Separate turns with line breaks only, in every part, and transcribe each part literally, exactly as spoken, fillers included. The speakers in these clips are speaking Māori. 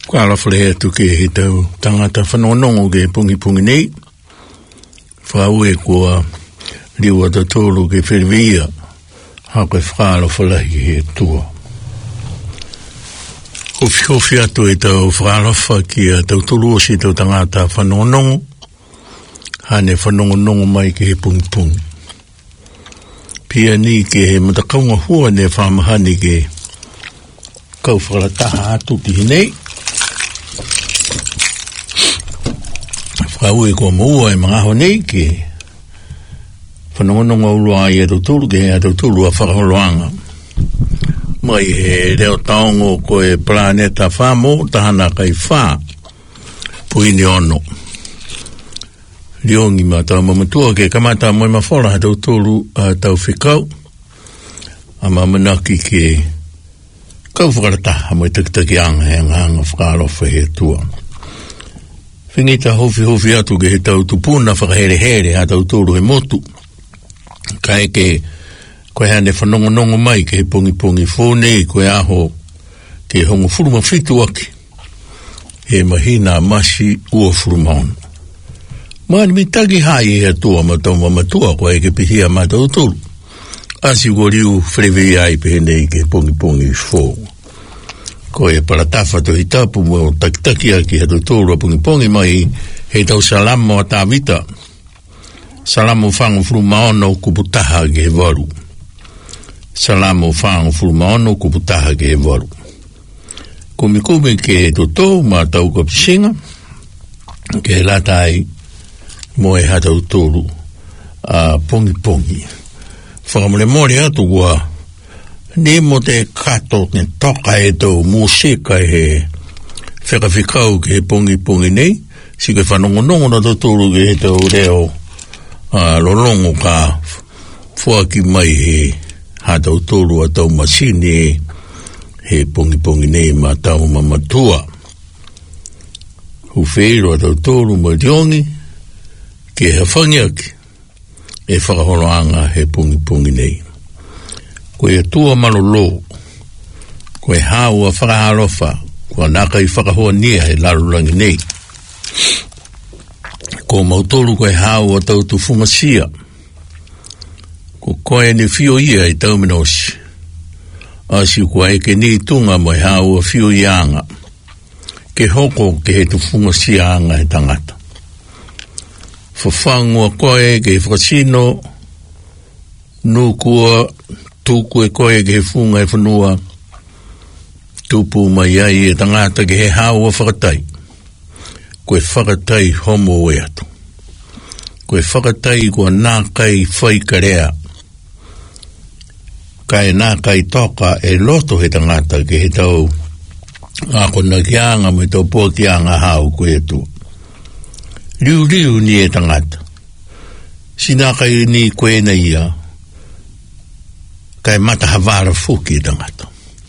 Kala fle tu ke he tau tangata whanonongo ke pungi pungi nei. Whau e kua liwa ta tōru ke whiriwia hake whakala whalahi he tua. Hofi hofi atu e tau whakalafa ki a tau tulu o si tau tangata whanonongo. Hane whanongonongo mai ke he pungi pungi. Pia ni ke he matakaunga hua ne whamahani ke kau whakalataha atu ti nei. Whau e kua maua e mga honei ke whanongononga urua i ato tūru ke he ato tūru a whakaholoanga. Mai he reo taongo ko e planeta whamo tahana kai wha puini ono. Riongi ma tau mamatua ke kamata moe mawhora ato tūru a tau whikau. A mamanaki ke kau whakarataha moe takitaki anga he nganga whakarofa he tua. Whingita hofi hofi atu ke he tau tupuna whakahere here a tau tūru he motu. Kai ke koe hane whanongonongo mai ke he pongi pongi whone koe aho ke hongo furuma whitu aki. He mahina masi ua furuma ono. Mani mi tagi hai e atua matau mamatua koe ke pihia matau tūru. Asi ko riu whrewei ai pehenei ke pongi pongi whone. Ko e paratafa to hitapu mo takitaki aki hatu tōru a pungi pongi mai he tau salamo a tāwita. Salamo whangu frumaono kuputaha ke he waru. Salamo whangu frumaono kuputaha ke he waru. Kumi kumi ke to tō ma tau kapisinga ke he latai mo e hatau tōru a pongi pongi. Whakamole mori atu kua ni mo te kato ne toka e tau musika he whekawhikau ke he pongi pongi nei si ke whanongonongo na tōru ke he tau reo uh, lolongo ka fuaki mai he hatau tōru a tau masini he, he pongi pongi nei ma tau mamatua hufeiro a tau tōru ma riongi ke he whangiaki e whakaholoanga he pongi pongi nei. Koe atua malolo, koe haua whakaharofa, kua naka i whakahoa nia he larurangi nei. Ko mautoru koe haua tau tu fumasia, ko koe ne fio ia i tau minosi. Asi kua eke ni tunga mo he haua fio ianga, ke hoko ke he tu fumasia anga he tangata. Whawhangua koe ke he whakasino, nukua tuku e koe ke he funga e whanua tupu mai ai e tangata ke he haua whakatai koe whakatai homo e atu koe whakatai kua nākai whaikarea kai nākai toka e loto he tangata ke he tau ako na kianga me tau pua kianga hau koe atu riu riu ni e tangata si nākai ni koe na ia kai mata havara fuki i tangata.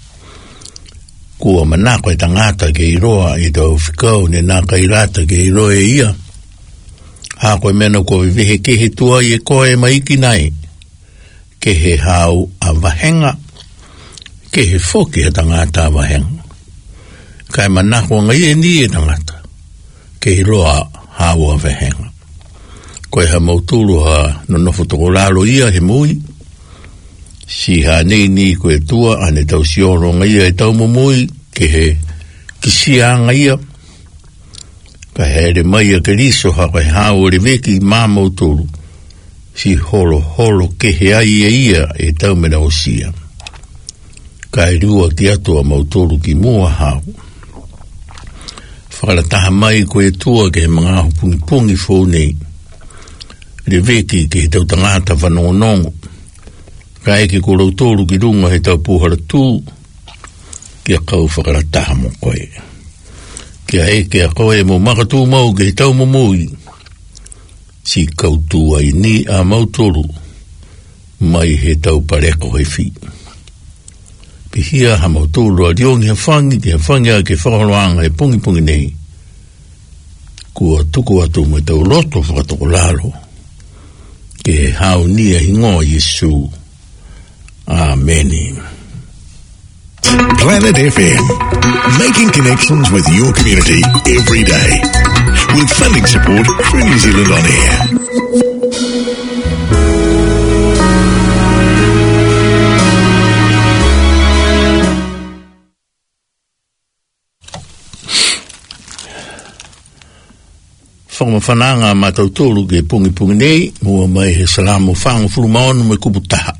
Kua manako i tangata ke i roa i tau whikau ne naka i rata ke i roa e ia. Hako e mena kua vihe ke he tua i e koe maiki nai. Ke he hau a wahenga. Ke he fuki a tangata a wahenga. Kai manako ngai e ni e tangata. Ke i roa hau a wahenga. Koe ha mauturu ha nonofo toko lalo ia he mui. Si ha nei ni koe tua ane tau sioro ngai e tau mumui ke he kisianga ia. Ka here mai a ke riso ha koe hao re veki māmau tolu. Si holo holo ke he ai e ia e tau mena o sia. Ka e rua ki atua mautolu ki mua hao. Whakarataha mai koe tua ke he mga pungi pungi fōu nei. Re veki ke he tau tangata whanongonongo. Ka eke ko rautoru ki runga he tau puhara tū, kia kau whakarataha mo koe. Kia eke a koe mo makatū mau ki he tau momui, si kau tū ai ni a mautoru, mai he tau pareko he whi. Pihia ha mautoru a riongi ha whangi, ki ha whangi a ke whakaroanga he pungi pungi nei. Kua tuku atu mo tau loto whakatoko lalo, ke he hao nia hingoa Yesu. Amen.
Planet F M, making connections with your community every day. With funding support from New Zealand On Air.
Whangawhananga matautoro ke pungi pungi nei, mua mai he salamu whangu furu maonu me kubutaha.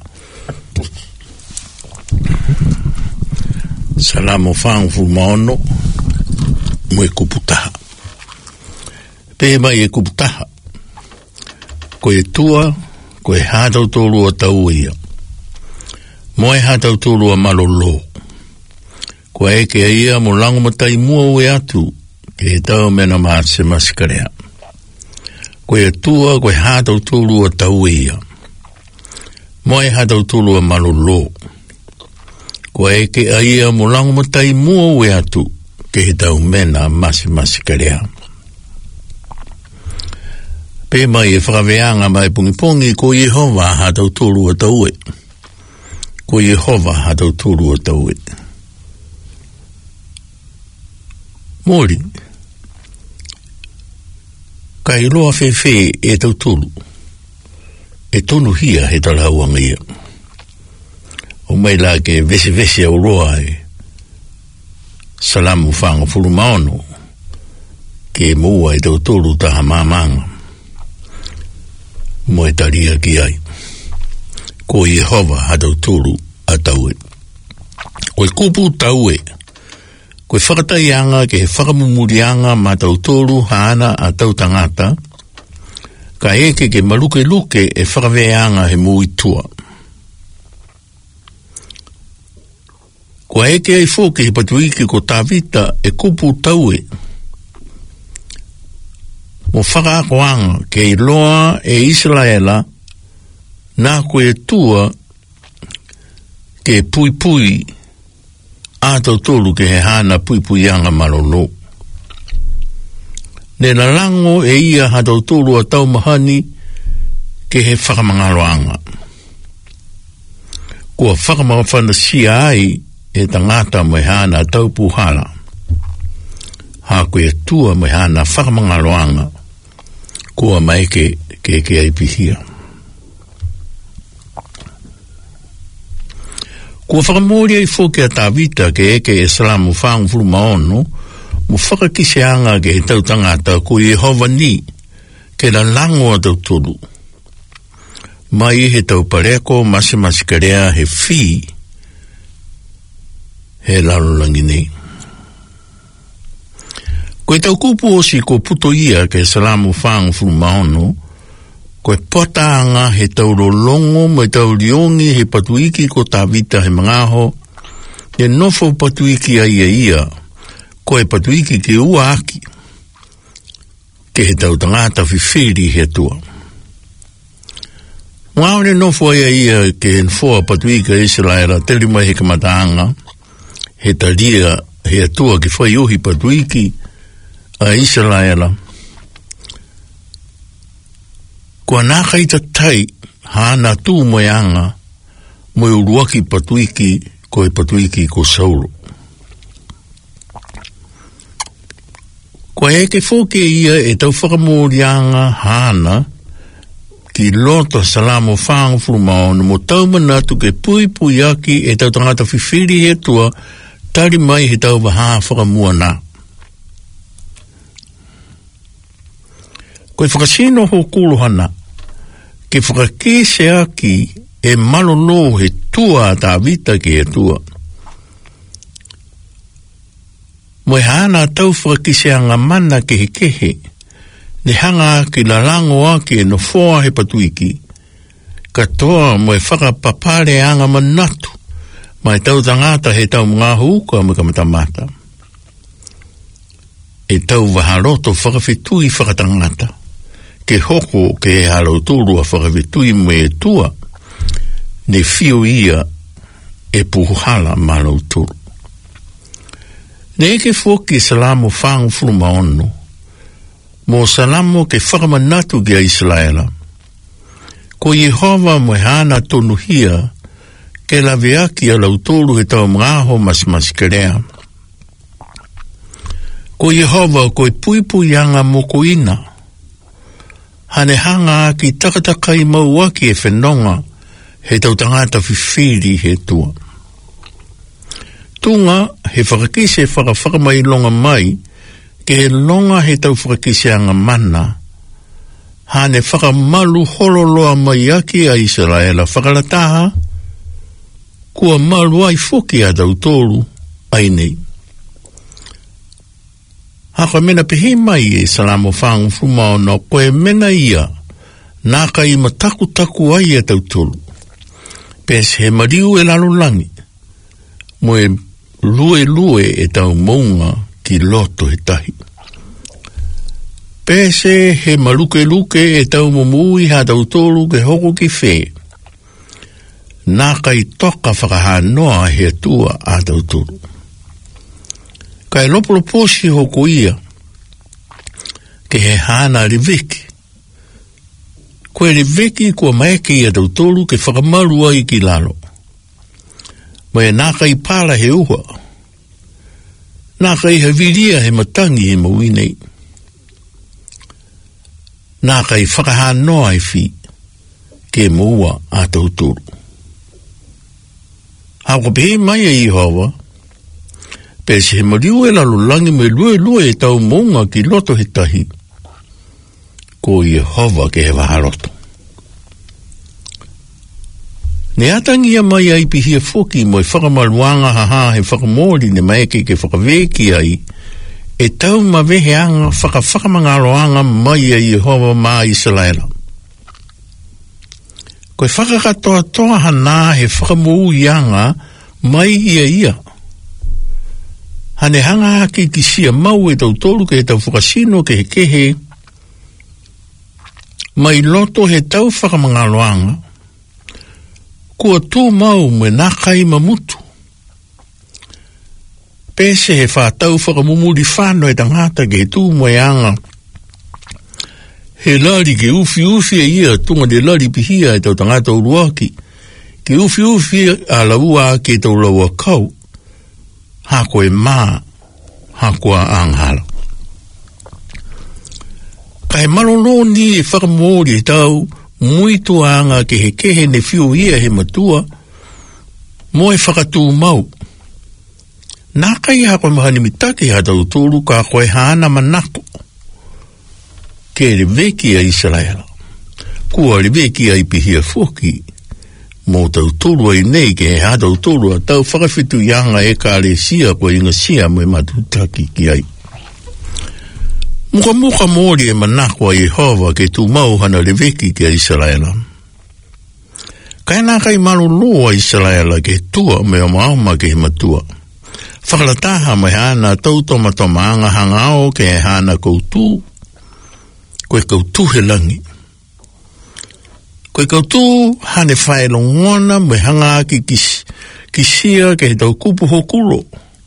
Salamu whangu furu maonu me kubutaha. Pe mai e kubutaha. Ko e tua, ko e hātautoro a tauia. Mo e hātautoro a malolo. Ko e ke ia mo lango matai mua ue atu, ke e tau mena maa se masikarea. Ko e tua, ko e hātautoro a tauia. Mo e hātautoro a malolo. Ko e ke ia mo lango matai mua ue atu, ke e tau mena maa se masikarea. Pe mai e whakaweanga mai pungipongi ko Yehova hātautoro a taue. Ko Yehova hātautoro a taue. Mori, ka i loa whewhe e tautoro, e tonu hia he talauanga ia. O mai la ke vese vese au roa e salamu whanga furu maono, ke mua e tautoro taha mamanga. Mo e taria ki ai. Ko Yehova hātautoro a taue. Ko e kupu taue. Ko e whakataianga ke he whakamumurianga ma tautoro haana a tautangata. Ka eke ke maluke luke e whakaweanga he muitua. Ko eke ai fōke he patuiki ko tāwita e kupu taue. Mo whakaakoanga ke i loa e Israela nā koe tua ke pui pui a tautoro ke he hana pui pui anga malolo. Ne na lango e ia ha tautoro a taumahani ke he whakamangaloanga. Kua whakamawhanasia ai e tangata mo hana taupuhala. Ha koe tua mo hana whakamangaloanga. Kua mai ke ke ke ai pihia. Kua whakamori ai fōke a tāwita ke eke e salamu whangu furu maono, mo whakakiseanga ke he tautangata ko Yehova ni, ke la lango a tautoro. Mai he taupareko masi masi karea he whi, he lalolangi nei. Ko e tau kupu osi ko puto ia ke salamu whangu furu maono, ko e potaanga he tau rolongo me tau liongi he patuiki ko tāwita he mangaho, e nofo patuiki a ia ia, ko e patuiki ke ua aki, ke he tau tangata whiwhiri he tua. Mwaone nofo ia ia ke he nfoa patuika Israela teli mai he kamataanga, he talia he tua ki whai uhi patuiki, a Israela. Kua naka i tatai hana tū moeanga mo i uruaki patuiki ko e patuiki ko Saulo. Kua eke fōke ia e tau whakamorianga hana ki loto salamu whangu furumao mo tau manatu ke pui pui aki e tau tangata whiwhiri he tua tari mai he tau waha whakamua nā. Koe whakasino ho kūlohana, ke whakakese aki e malolo he tua tā vita ki e tua. Moe hana tau whakakese anga mana ke he kehe, ne hanga ki la lango aki e no foa he patuiki, katoa moe whakapapare anga manatu, mai tau tangata he tau mga huuka me kamatamata. E tau waharoto whakawhitui whakatangata. Ke hoko ke he halauturu a whakawhitui me e tua, ne whio ia e puhala malauturu. Ne eke whoki salamu whangu furuma ono, mo salamu ke whakamanatu ki a Israela. Ko Yehova mo hana tonu hia, ke la veaki a lautoru he tau mgaho mas mas kerea. Ko Yehova ko e puipui anga moko ina. Hane hanga ki takataka i mauaki e whenonga he tau tangata whiwhiri he tua. Tunga he whakakise whakawhakamai longa mai ke he longa he tau whakakise anga mana. Hane whakamalu hololoa mai aki a Israela whakalataha kua malu ai whoki a tau tōru ai nei. Haka mena pehe mai e salamo whangu fumao no koe mena ia nā ka i mataku taku ai e tau tolu. Pes he mariu e lalo langi. Mo e lue lue e tau mounga ki loto he tahi. Pes he maluke luke e tau mumui ha tau tolu ke hoko ki whē. Nā ka i toka whakahanoa he tua a tau tolu. Kai lopolo posi hoko ia ke he hana riveki. Koe riveki kua maeke ia tau tolu ke whakamaru ai ki lalo. Mai naka i pala he uha. Naka i haviria he matangi he mawinei. Naka i whakahanoa ai fi ke mua a tau tolu. Hako pehe mai e Ihowa pese he mariu e lalo langi me lue lue e tau mounga ki loto he tahi. Ko Yehova ke he waharoto. Ne atangia mai ai pihia foki mo e whakamaluanga haha he whakamori ne maeke ke whakaveki ai e tau mawehe anga whakawhakamangaroanga mai a Yehova ma Israela. Ko e whakakatoa toa hana he whakamou ianga mai ia ia. Hane hanga haki ki sia mau e tau tolu ke he tau whakasino ke he kehe mai loto he tau whakamangaloanga kua tū mau me nakai mamutu. Pese he whātau whakamumuri whāno e tangata ke he tū moe anga he lari ke uwhi uwhi e ia tunga de lari pihia e tau tangata uruaki ke uwhi uwhi a laua ke tau laua kau hako e mā, hako a anghala. Kai malolo ni e whakamori e tau, muito anga ke he kehe ne whiu ia he matua, mo e whakatū mau. Nā kai hako e mahani mitake ha tau tōru ka koe hana manako. Ke reveki a Israela. Kua reveki a ipihia whoki. Mō tau tōru ai nei ke he ha tau tōru a tau whakawhitu ianga e ka le sia ko inga sia mo e matutaki ki ai. Muka muka mōri e manako a Yehova ke tū mau hana reveki ki a Israela. Kai nā kai malu loa Israela ke tua me o maoma ke he matua. Whakalataha mai hana tau toma toma anga hangao ke he hana koutu. Koe koutu he langi. Koe koutu hane whae longona me hanga ki kis, kisia ke he tau kupu hokulo.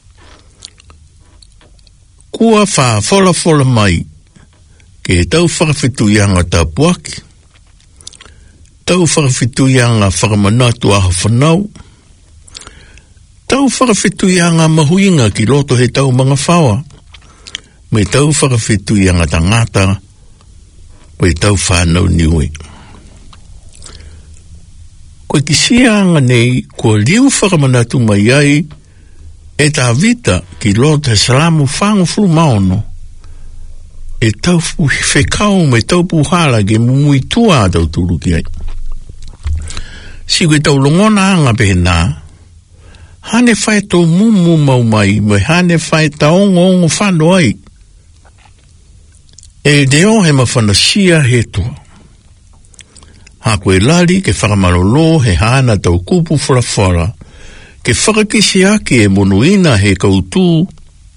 Kua wha fola fola mai ke he tau whakawhitu ianga tapuaki. Tau whakawhitu ianga whakamanatu aha whanau. Tau whakawhitu ianga mahuinga ki loto he tau mga whawa. Me tau whakawhitu ianga tangata koe tau whanau niwe. Koe kisianga nei kua liu whakamanatu mai ai e tā vita ki loto he salamu whangu fulu maono e tau whekau me tau puhala ke mumui tua tau turu ki ai. Si koe tau longona anga pehe nā hane whae tō mumu mau mai me hane whae taongo ongo whano ai e deo he mawhanasia he tua. Ha koe lari ke whakamalolo he hana tau kupu whara ke whakakisi ake e monuina he koutu.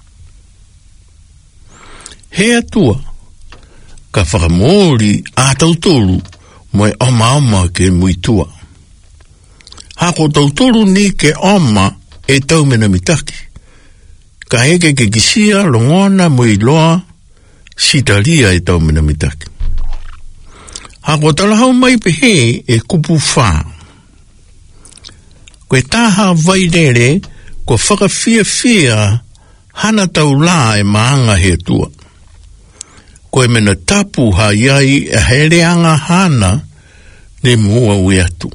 He atua ka whakamori a tautolu moe oma oma ke muitua. Ha ko tautolu ni ke oma e tau mena mitaki. Ka heke ke kisia longona moe loa sitaria e tau mena mitaki. Ha ko talahau mai pehe e kupu wha. Koe taha vai rere, ko whakawhia whia hana tau la e maanga he tua. Koe mena tapu ha iai e hereanga hana ne mua ui atu.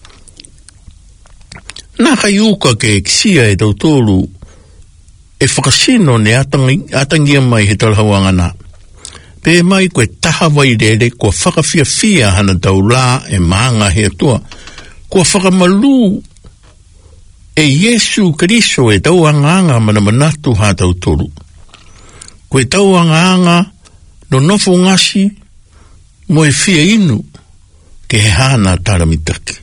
Nā kai uka ke eksia e tau tōru e whakasino ne atangi, atangia mai he talhauanga nā. Pē mai koe taha vai rere kua whakawhia whia hana tau la e maanga he tua. Kua whakamalu e Yesu Keriso e tau anganga mana manatu ha tau tōru. Koe tau anganga no nofo ngasi mo e whia inu ke he hana taramitaki.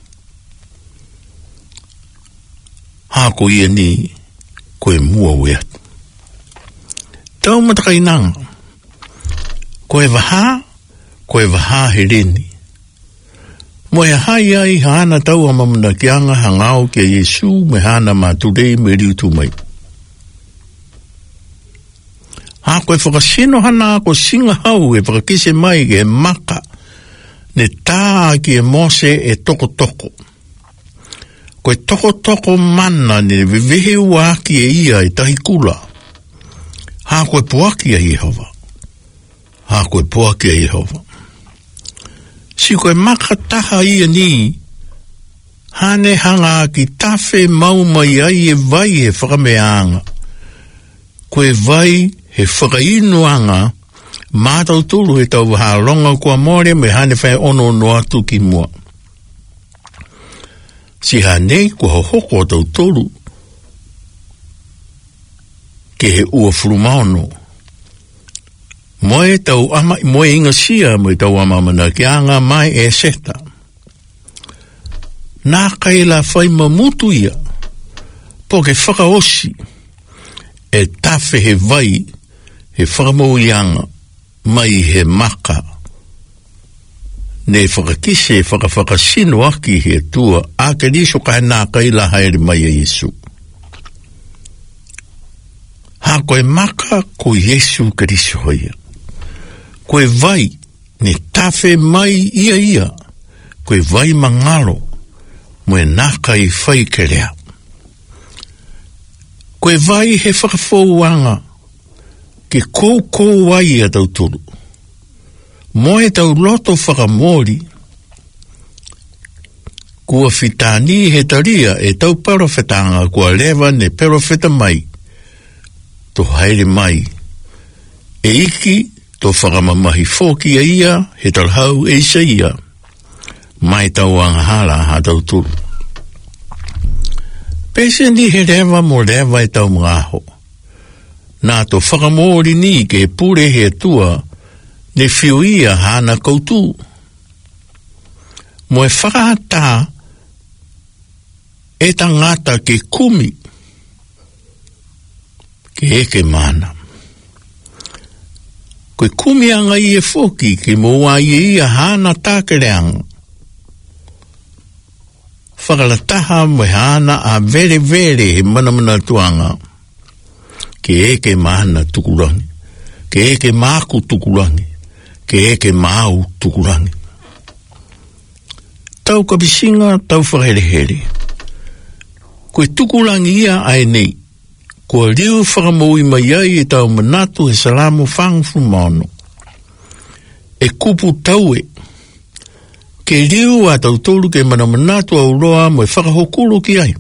Hako ia ni koe mua wea. Tau matakai nanga. Koe waha, koe waha he reni. Mo e hai ai hana tau amamuna ki anga hangau ke Yesu me hana maturei me riutu mai. Hako e whakasino hana ako singa hau e whakakise mai ke maka ne tā ki e Mose e toko toko. Koe toko toko mana ne vivehe uaki e ia e tahi kula. Ha koe puaki a Yehova. Ha koe puaki a Yehova. Si koe maka taha ia ni, hane hanga ki tafe maumai ai e vai he whakameanga. Koe vai he whakainuanga, mātau tulu he tau waha ronga kua more me hane whai ono no atu ki mua. Si hanei kua hoko tau tolu ke he ua furumaono. Moe tau ama, moe inga sia moe tau ama mana ki anga mai e seta. Nā kai la whai mamutu ia, po ke whakaosi e tafe he vai he whakamau ianga mai he maka. Ne whakakise whakawhakasino aki he tua a ke riso ka nā kai la haere mai a Yesu. Ha koe maka ko Yesu Keriso hoia. Koe vai ne tafe mai ia ia. Koe vai mangalo mo e nā kai whai kerea. Koe vai he whakafouanga ke kou kou wai a tau tulu. Moe tau loto whakamori, kua fitani he taria e tau parofetanga kua lewa ne perofeta mai, to haere mai, e iki to whakamamahi fōki a ia he talhau e isa ia, mai tau angahara ha tau turu. Pese ni he rewa mo rewa e tau ngaho, nā to whakamori ni ke pure he tua, ne whiuia hana koutu. Mo e whakahata e tangata ke kumi ke eke mana. Koe kumi anga i e whoki ke moa i ia hana tākereanga. Whakalataha mo hana a vere vere he manamana tuanga ke eke mana tukurangi, ke eke māku tukurangi, ke eke mau tukurangi. Tau kapisinga, tau whakerehere. Koe tukurangi ia ai nei, kua riu whakamoui mai ai e tau manatu he salamu whangfu maono. E kupu taue, ke riu a tau tolu ke mana manatu au roa mo e whakahokuru ki ai.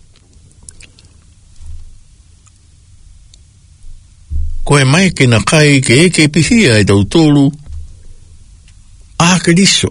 Koe mai ke na kai ke eke pihia e tau tolu, a ke riso.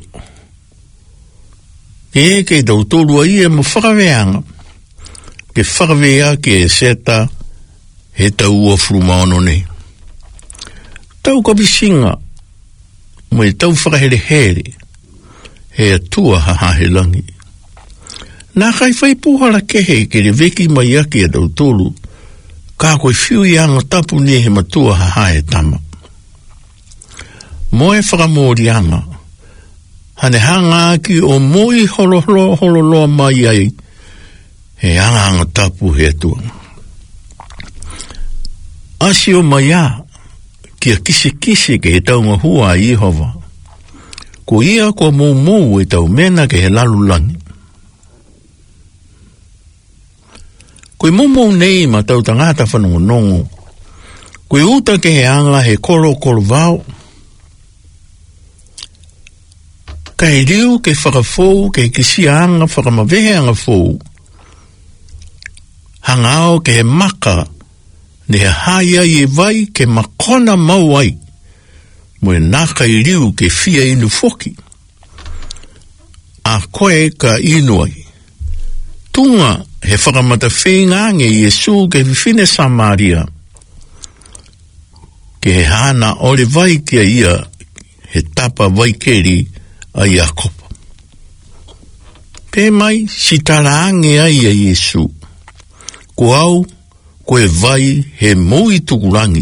Ke eke tau tolu a ia mo whakaweanga. Ke whakawea ke e seta he tau ua frumaono ne. Tau kapisinga, mo e tau whakahere here, he atua hahahe langi. Nā kai whai puhara kehe ke re veki mai ake a tau tolu, ka koe whiu i anga tapu ni he matua hahahe tama. Moe whakamori anga, hane hanga aki o moi holo holo holo loa mai ai, he anga anga tapu he atua. Asi o mai a, kia kise kise ke he taunga hua a Yehova. Ko ia ko mou mou e tau mena ke he lalu langi. Koe mumu nei ma tau tangata whanongo nongo. Koe uta ke he anga he koro koro vau. Ka he riu ke whakafou ke kisi anga whakamawehe anga fou. Hangao ke he maka ne he haia i e vai ke makona mau ai. Moe naka i riu ke fia inu foki. A koe ka inu ai. Tunga he whakamata whengange i Yesu ke whiwhine Samaria. Ke he hana ole vai kia ia he tapa vai keri a Iakopa. Pe mai si taraange ai a Yesu. Ko au koe vai he mui tukurangi.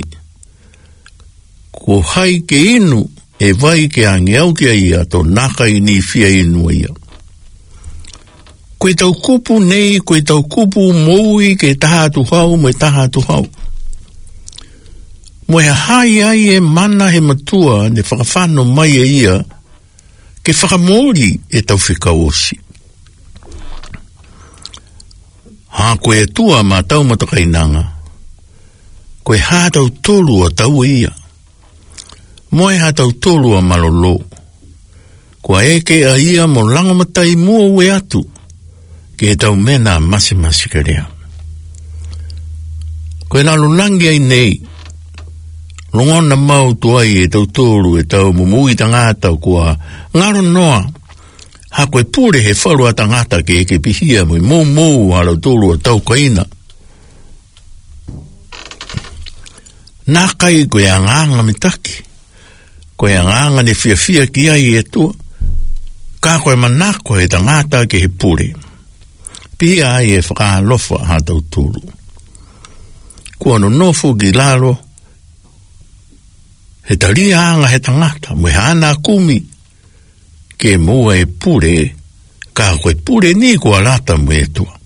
Ko hai ke inu e vai ke ange au kia ia to naka i ni fia inu ia. Koe tau kupu nei, koe tau kupu moui ke taha tu hau, moe taha tu hau. Moe hai ai e mana he matua ne whakawhano mai e ia ke whakamori e tau whikaosi. Ha koe e tua ma tau matakainanga. Koe ha tau tolu a tau ia. Moe ha tau tolu a malolo. Koe eke a ia mo langamatai mua ue atu. Ke tau mena masi masi karea. Koe na lunangi ai nei. Longona mau tuai e tau tolu e tau mumui tangata kua ngaro noa. Ha koe pure he wharu a tangata ke eke pihia mui mou mou halo tolu a tau kaina. Nā kai koe anganga mitaki. Koe anganga ne fia fia ki ai e tua. Ka koe manako he tangata ke he pure. Pia ai e whakalofa ha tau tolu. Kua no nofu ki lalo. He taria anga he tangata. Mui hana kumi. Ke mua e pure. Ka koe pure ni kua lata mui e tua.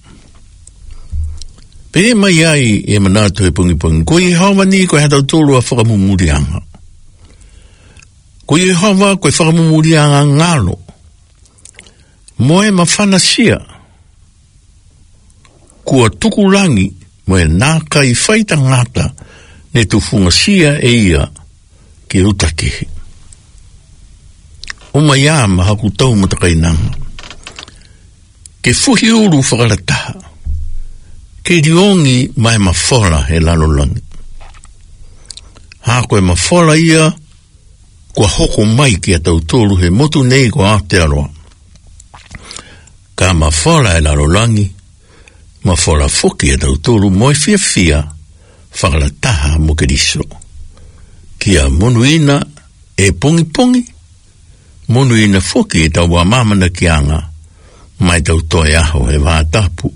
Pe mai ai e manatu e pungi pungi. Koe i hawa ni koe he tau tolu a whakamumuri anga. Koe i hawa koe whakamumuri anga ngalo. Moe mawhana sia. Kua tukurangi moe naka i whaita ngata ne tufunga sia e ia ki utakehe. O mai ama haku tau matakainanga. Ke fuhi uru whakarataha. Ke riongi mai mawhora he lalolangi. Hako e mawhora ia kua hoko mai ki a tautoru he motu nei ko Aotearoa. Ka mawhora he lalolangi. Ma fora foki e tautoro moe fia fia whakarataha mo keriso. Kia monuina e pongi pongi. Monuina foki e tau wa mamana kianga mai tau toi aho e wātapu.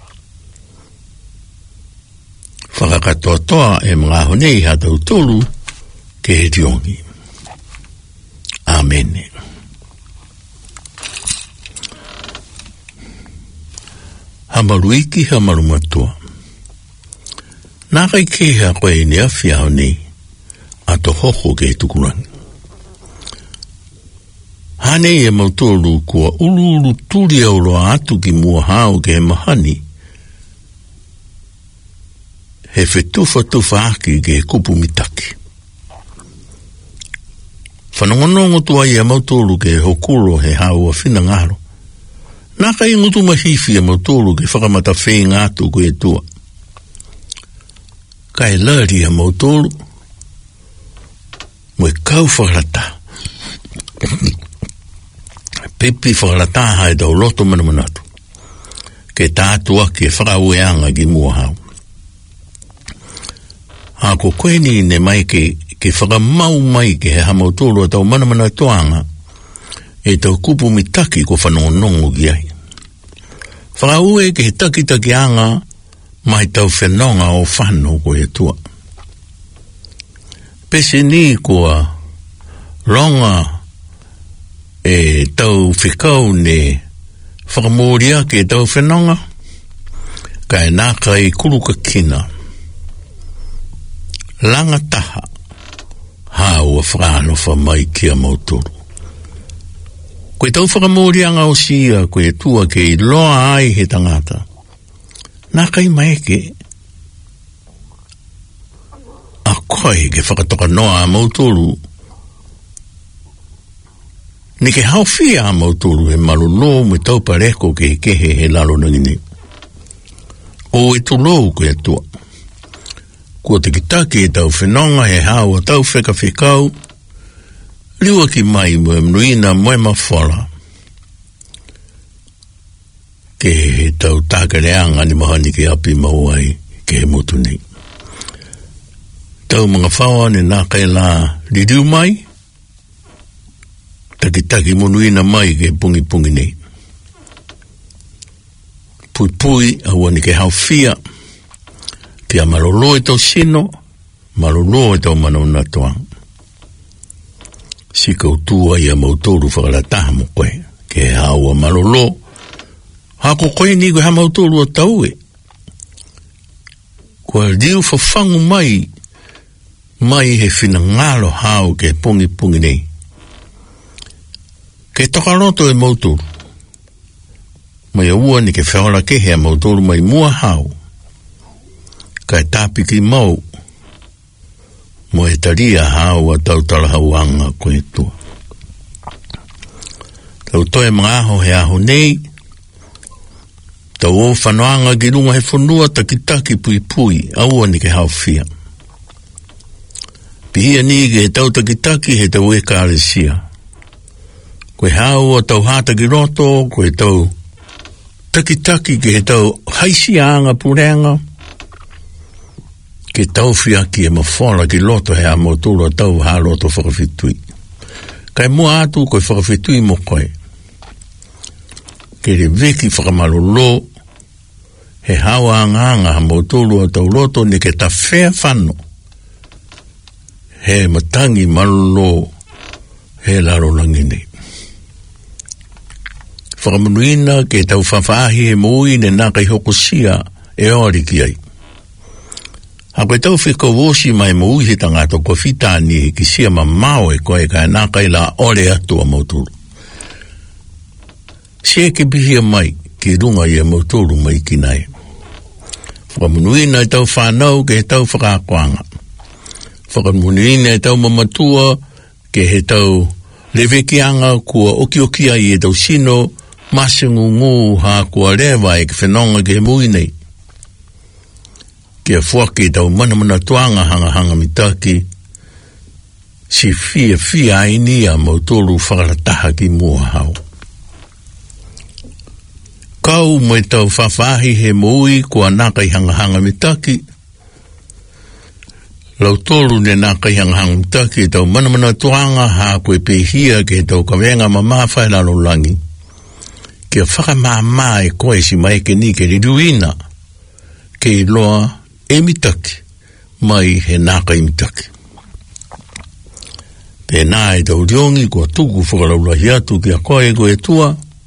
Whakakatoa toa e mga honei ha tautoro ke he riongi. Amen. Hamaruiki hamarumatua. Nā kai kehea koe ni awhia hau nei, a to hoko ke tukurangi. Hanei e mautolu kua ulu ulu turi au roa atu ki mua hao ke he mahani. He whetufa tufa aki ke he kupu mitaki. Whanongonongo tua i a mautolu ke he hokuro he hao a whina ngaro. Nā kai ngutu mahifi a mautolu ke whakamata whee ngātu koe tua. Kai lari a mautolu. Moe kau whakarata. Pepi whakarata hae tau loto manamanatu. Ke tātua ke whakaueanga ki mua hau. Hako koe ni ne mai ke, ke whakamau mai ke he ha mautolu a tau manamanatuanga. E tau kupu mitaki ko whanongonongo ki ai. Whakaue ke he takitaki anga mai tau whenonga o whano ko e tua. Pese ni kua ronga e tau whikau ne whakamoria ke tau whenonga ka e naka i kuruka kina. Langa taha hau a whakanofa mai kia mautoro. Koe tau whakamori anga o sia, koe tua ke i loa ai he tangata. nā kai mai ke a koe ke whakatoka noa a mautolu ni ke hawhia a mautolu he malolo me taupareko ke kehe he lalo nangini o e tulou ko e tua kua te kitaki e tau whenonga he hawa tau wheka whekau liwa ki mai mo e mnuina mo e mawhala ke he tau tākereanga ni mahani ke api mauai ke he motu nei. Tau mga whaua ni nā kai la riru mai, taki taki monuina mai ke pungi pungi nei. Pui pui aua ni ke hawhia, ke a marolo e tau sino, marolo e tau manauna toang. Sika utua i a mautoru whakarataha mo koe, ke haua marolo, hako koe ni koe ha mautoru o tau e. Kua riu whawhangu mai, mai he whina ngalo hao ke pungi pungi nei. Ke tokaroto e mautoru. Mai a ua ni ke whaora ke hea mautoru mai mua hao. Kai tāpiki mau. Mo e taria hao a tautala hauanga koe tua. Tau toe mga aho he aho nei. Tau o whanoanga ki runga he whanua takitaki pui pui. Aua ni ke hawhia. Pihia ni ke he tau takitaki he tau e kāresia. Koe hao a tau hata ki roto, koe tau takitaki ke he tau haisianga purenga. Ke tau whiaki e mawhala ki loto he a motoro a tau ha loto whakawhitui. Kai mua atu koe whakawhitui mo koe. Ke re veki whakamalolo he hawa anganga ha motoro a tau loto ni ke ta whea whano. He matangi malolo he laro langine. Whakamanuina ke tau whawhaahi he moui ne nā kai hokosia e ori ki ai. Ha koe tau whiko wosi mai moui he tangato ko whitani ki sia ma mao e koe kai nā kai la ore atu a mauturu. Sie ke pihia mai ki runga i a mauturu mai ki nai. Whakamanuina e tau whanau ke he tau whakakoanga. Whakamunuina e tau mamatua ke he tau lewekianga kua okiokia i e tau sino masengu ngu ha kua rewa e ke whenonga ke he mui nei. Ke a whake tau mana mana tuanga hanga hanga mitaki si fia fia aini a mautolu whakarataha ki mua hau. Kau mai tau whawhahi he mui kua naka i hanga hanga mitaki lau tolu ne nā kai hanga hanga mitaki tau mana mana tuanga ha koe pehia ke tau kawenga mama whai lalo langi. Ke whaka maa e koe si mai ke ni ke riruina ke i loa e mitaki mai he nā kai mitaki. Pēnā e tau riongi kua tuku whakalaulahi atu ki a koe koe tua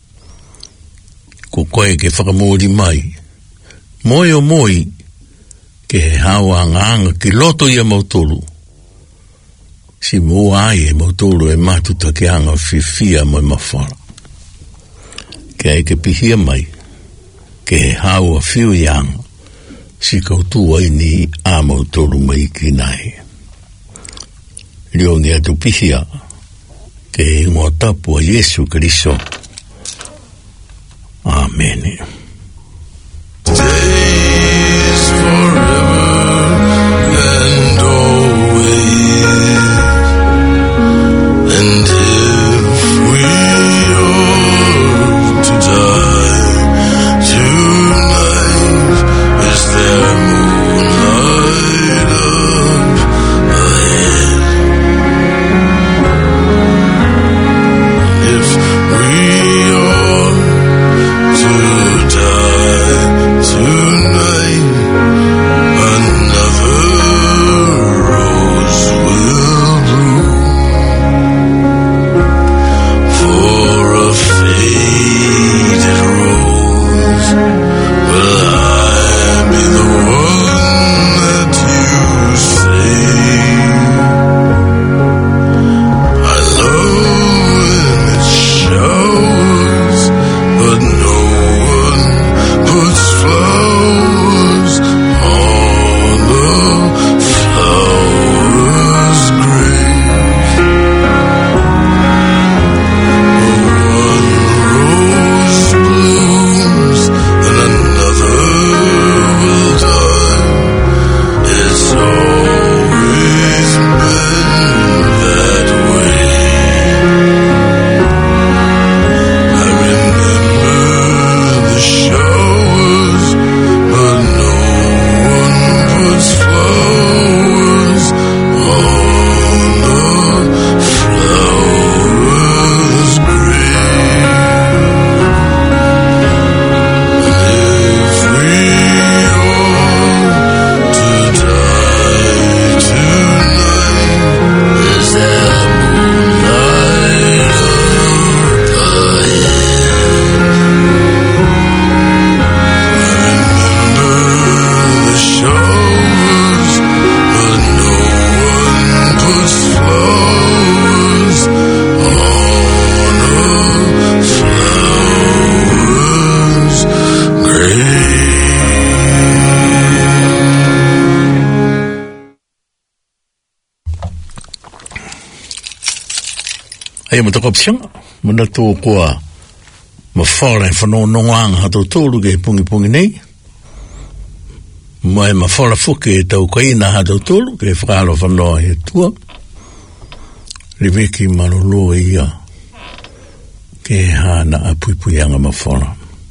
ko koe ke whakamori mai. Moi o moi ke he hawa anga ki loto i a mautolu. Si mua ai e mautolu e matuta ke anga whiwhia mai mawhara. Ke ai ke pihia mai, ke he hawa whiu i anga, si kautua i ni a mautolu mai ki nai. Rio ni atu pihia, ke he ngō tapu a Yesu Kristo. Amen.
Stays forever and always. And if we are to die tonight, is there moonlight up ahead? If we are to
hei matakopsianga, mana tō kua ma whara e whanau nongoanga hato tōru ke pungi pungi nei. Mai ma whara whuke e tau kaina hato tōru ke whakaro whanau he tua. Riveki malolo e ia ke hana a puipuianga ma whara.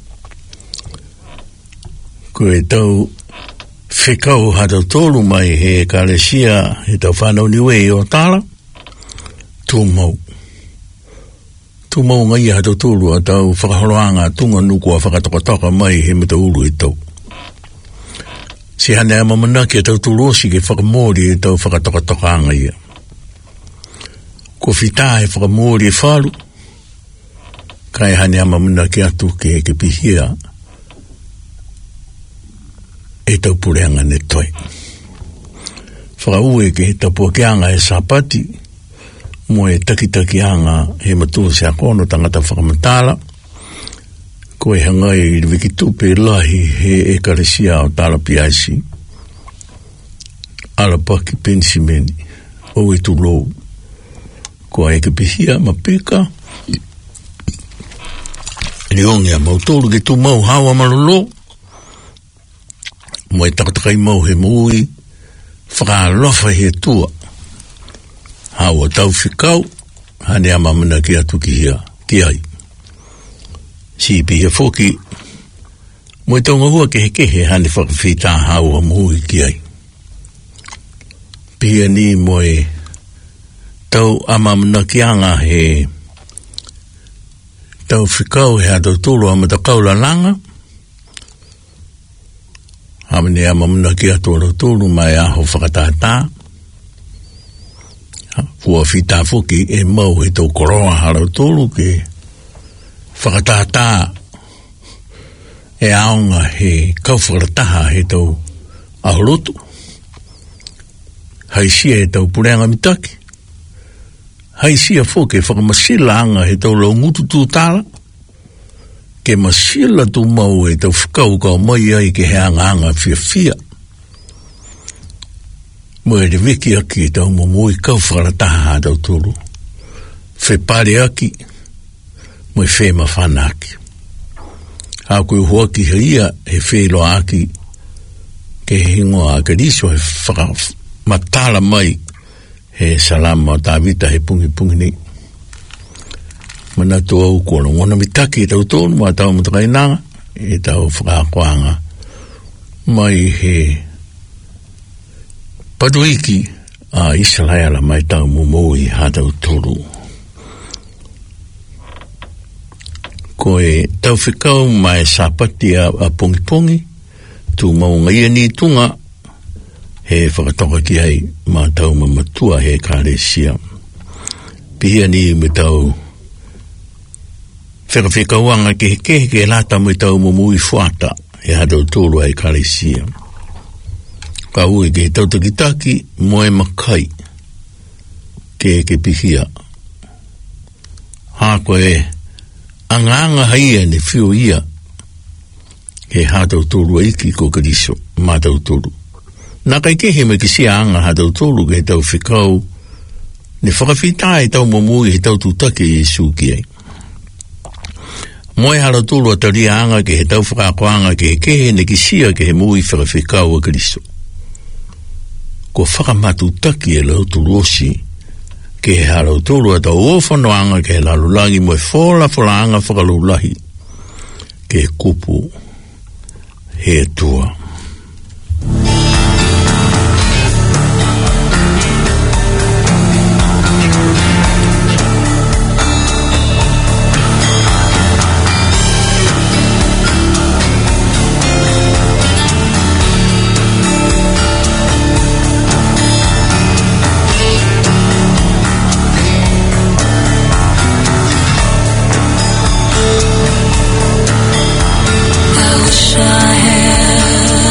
Ko e tau whekau hato tōru mai he kalesia he tau whanau niwe i o tāla. Tū mau. Tū mau ngai hato tōru a tau whakahoroanga tunga nukua whakatokatoka mai he mita uru i tau. Si hane ama manaki e tau tūrosi ke whakamori e tau whakatokatoka anga ia. Ko whita e whakamori e whalu, kai hane ama manaki atu ke ke pihia e tau pureanga ne toi. Whakaue ke he tau puakeanga e sapati, mo e takitakianga he matua se akono tangata whakamatala, ko e hangai i wiki tupe lahi he e karesia o tala piaisi, ala paki pensimeni, o e tu lou, ko e ke pihia ma pika, ni ongia mautolu ke tu mau hawa malolo, mo e takatakai mau he mui, whakalofa he tua, hawa tau whikau, hane ama mana ki atu ki hia, ki ai. Si pihia whoki, mo e taunga hua ke he kehe hane whakawhita hawa mui ki ai. Pihia ni mo e tau ama mana ki anga he tau whikau he ato tūro ama ta kaula langa, hamane ama mana ki atu aro tūro mai aho whakatātā, fua whita whoki e mau he tau koroa haro tūro ke whakatātā e aonga he kauwhakataha he tau ahorotu, haisia he tau pureanga mitaki, haisia whoke whakamasila anga he tau lau ngutu tūtala, ke masila tu mau e tau whakau kau mai ai ke he anga anga fia fia. Mo e reweki aki e tau momoi kau whakarataha tau tūru. Whe pare aki, mo e whe mawhana aki. A koe huaki he ia he whe loa aki ke hingoa a kariso he whakamatala mai he salama o tāwita he pungi pungi ni. Mana tō au kōna ngona mitaki e tau tōnu ma tau matakainanga e tau whakakoanga mai he paduiki a Israela mai tau mumoi ha tau tōru. Ko e tau whikau mai sapati a, a pungi pungi tu maunga ia ni tunga he whakatoka ki ai ma tau mamatua he kāresia. Pihia ni me tau whakawhikauanga ke he ke lata me tau mumui fuata he hadau tōru ai kāresia. Ka ui ke tau takitaki moe makai ke ke pihia. Ha koe anganga haia ne whio ia he hadau tōru aiki ko kariso ma tau tōru. Nā kai kehe me ki sia anga hadau tōru ke tau whikau ne whakawhita e tau mamui he tau tūtake e sūki ai. Moe hadau tōru a taria anga ke he tau whakakoanga ke he kehe ne ki sia ke he mui whakawhikau a kariso. Ko whakamatu taki e lau turosi ke he hadau tōru a tau ofano anga ke he lalulagi moe whola whola anga whakalulahi ke he kupu he tua.
I wish I had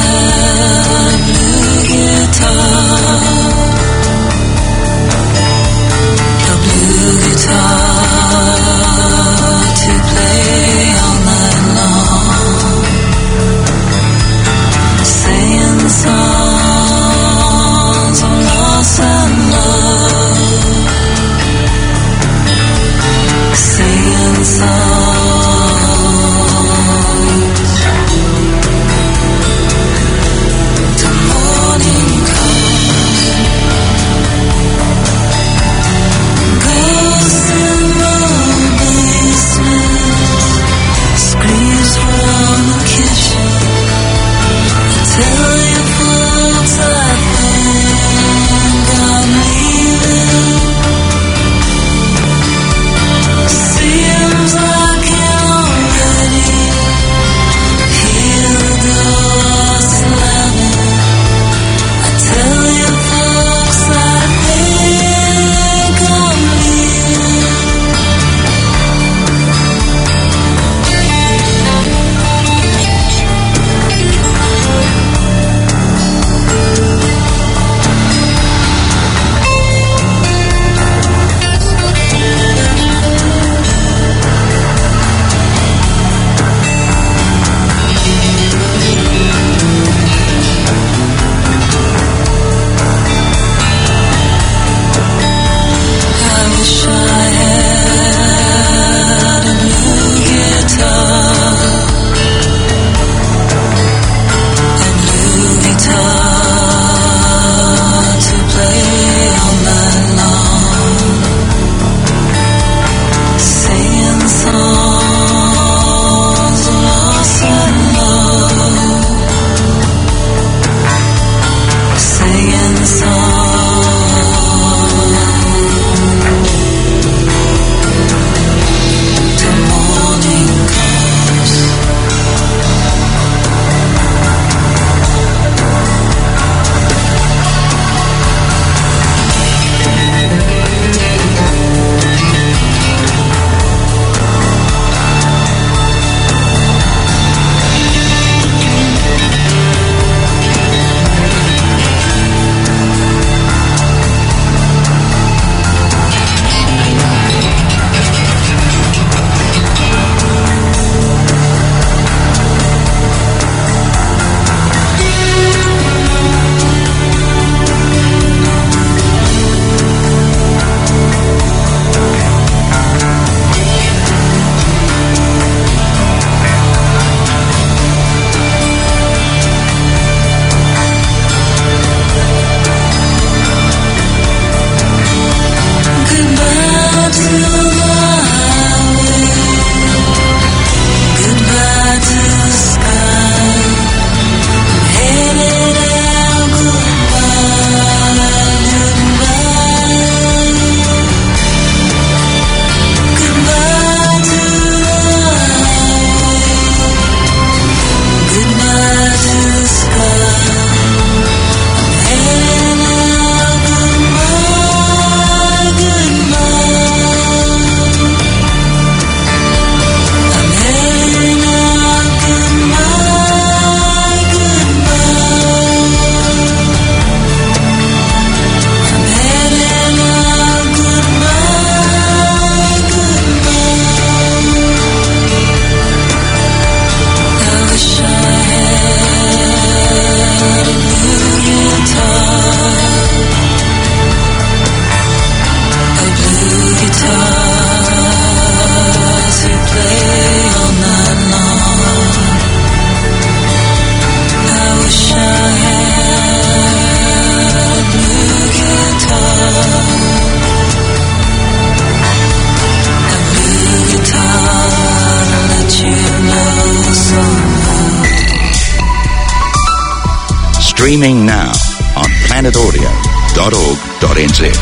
Streaming now on planet audio dot org dot n z.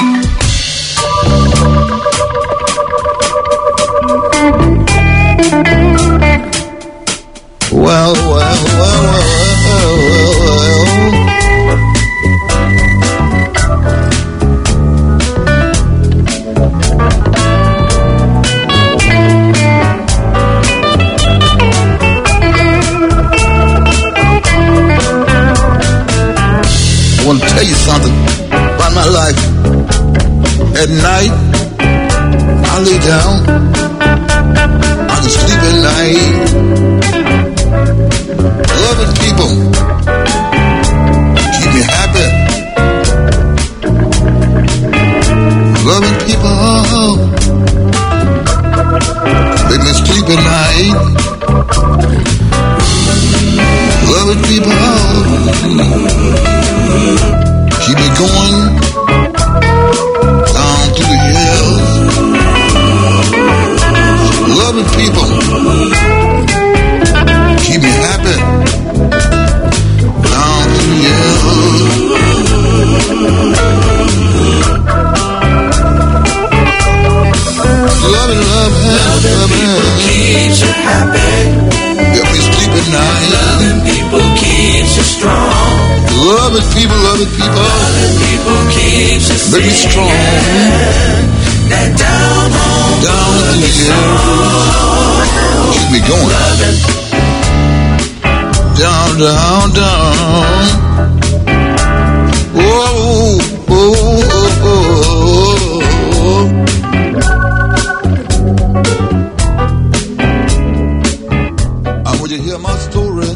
Well, well, well, well, well, well. I want to tell you something about my life. At night, I lay down. I can sleep at night. Loving people keep me happy. Loving people make me sleep at night. Loving people keep me going down through the hills. Loving people keep me happy down through the hills. Loving, loving, loving
keeps you happy.
Help me sleep at night.
Loving people keeps you strong.
Loving people, loving people.
Loving people keeps you
make me strong.
That down home,
down through the hills. Keep me going.
Loving.
Down, down, down. Whoa, whoa, whoa, whoa. I want you to hear my story.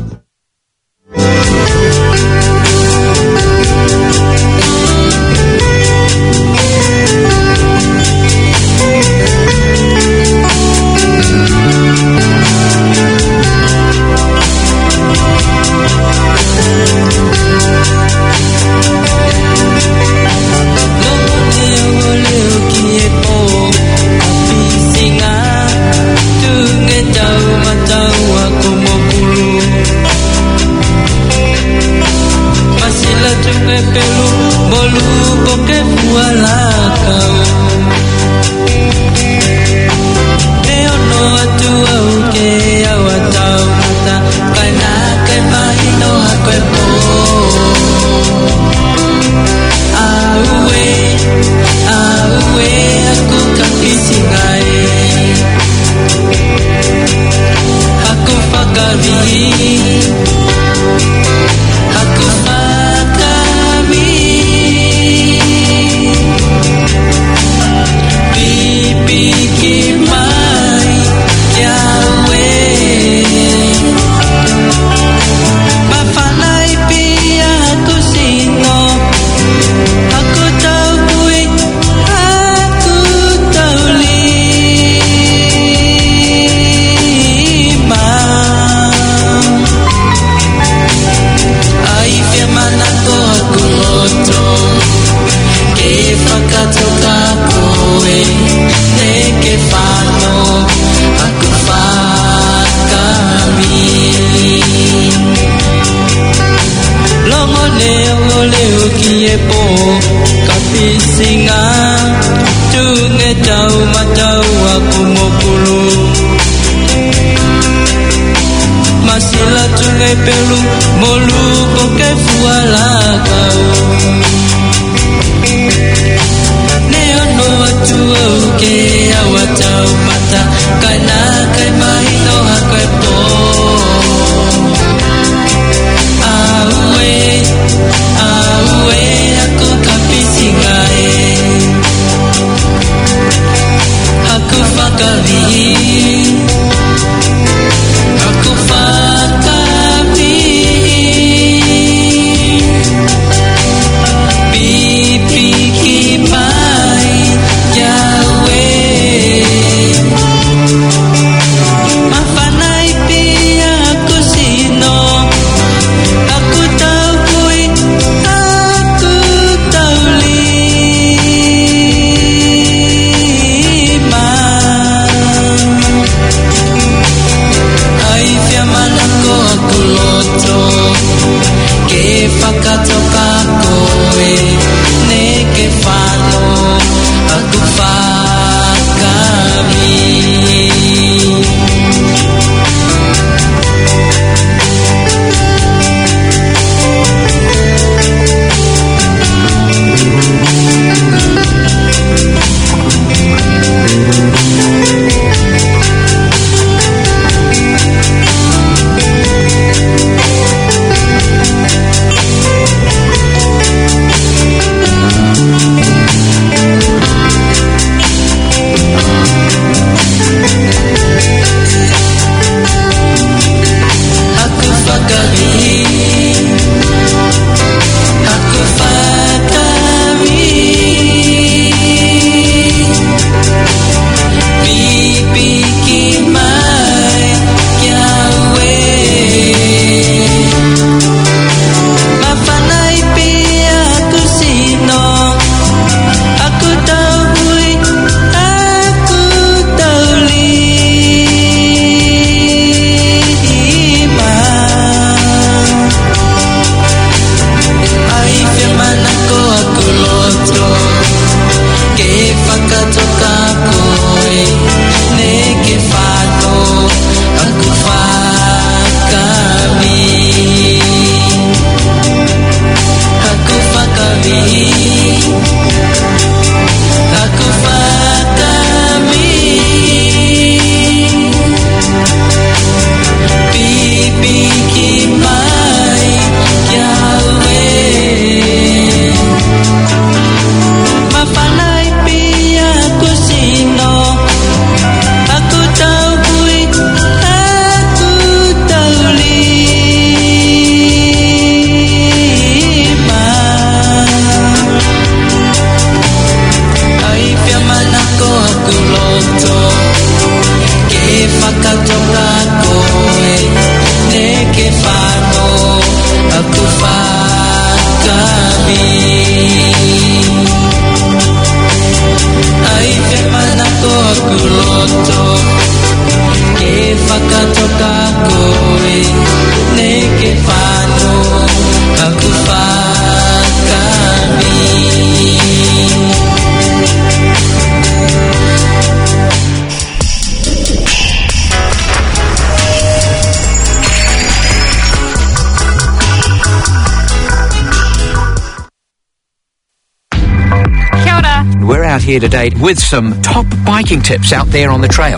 out here today with some top biking tips out there on the trail.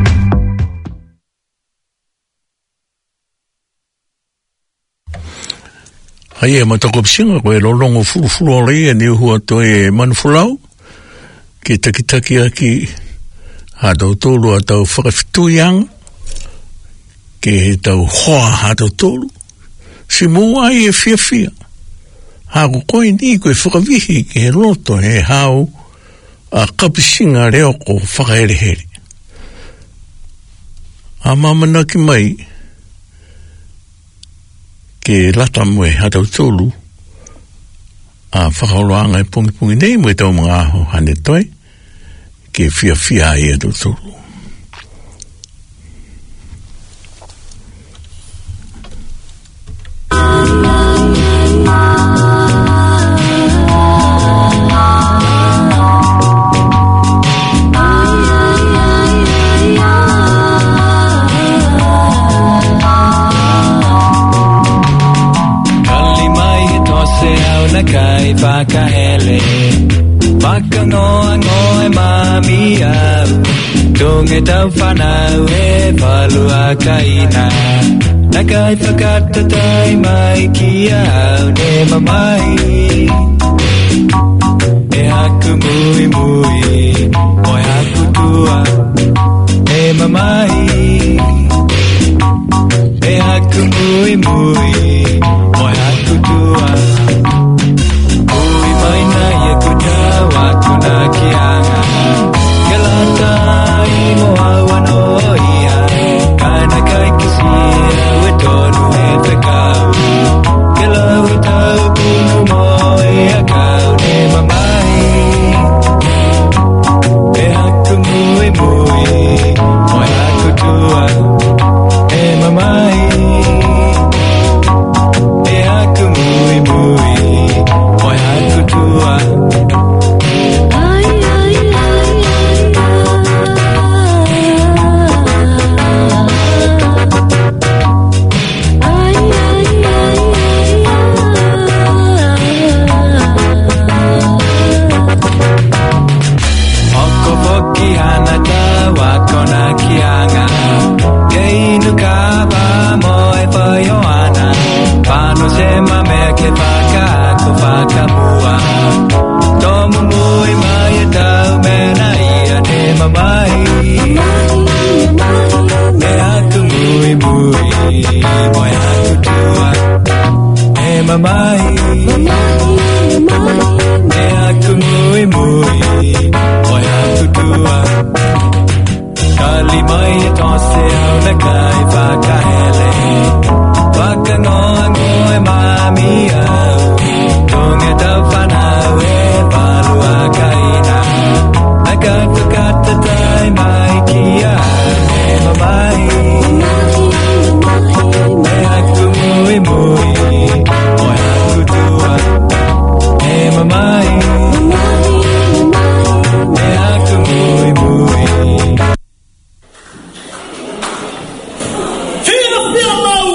Hai e matako pisinga koe lolongo furu furu o rei e ni hua to e manufulau ki taki taki aki ha tau tolu a tau whakawhitu yang ke he tau hoa ha tau tolu si mua ai e fia fia ha ko koe ni koe whakawihi ke he loto he hao a kapisinga reo ko whakahere here a mamana ki mai ke lata moe hatau tolu a whakaoloanga e pungi pungi nei moe tau mga aho hane toi ke fia fia ai hatau tolu.
Kai pakahele pakangoa ngoe mami au tunge tau whanau e palu a kaina na kai whakata tai mai ki au ne mamai e haku mui mui moi haku tua e mamai e haku mui mui moi haku tua Wakuna kianga Galata imo awano ia Kana kai kisia Wetonu e whekau Kela wetau punu mo e akau ne mamai E haku mui mui Moi haku tua E mamai E haku mui mui Moi haku tua Mamai, e aku mui mui, oi aku tua. Kali mai e tose au na kai whakahele, whakangoa ngoe mami au, tunge tau whanau e palu a kaina, na kai whakata tai mai ki au, e mamai, e aku mui mui. Mamai, e aku mui mui. Tira pela mão.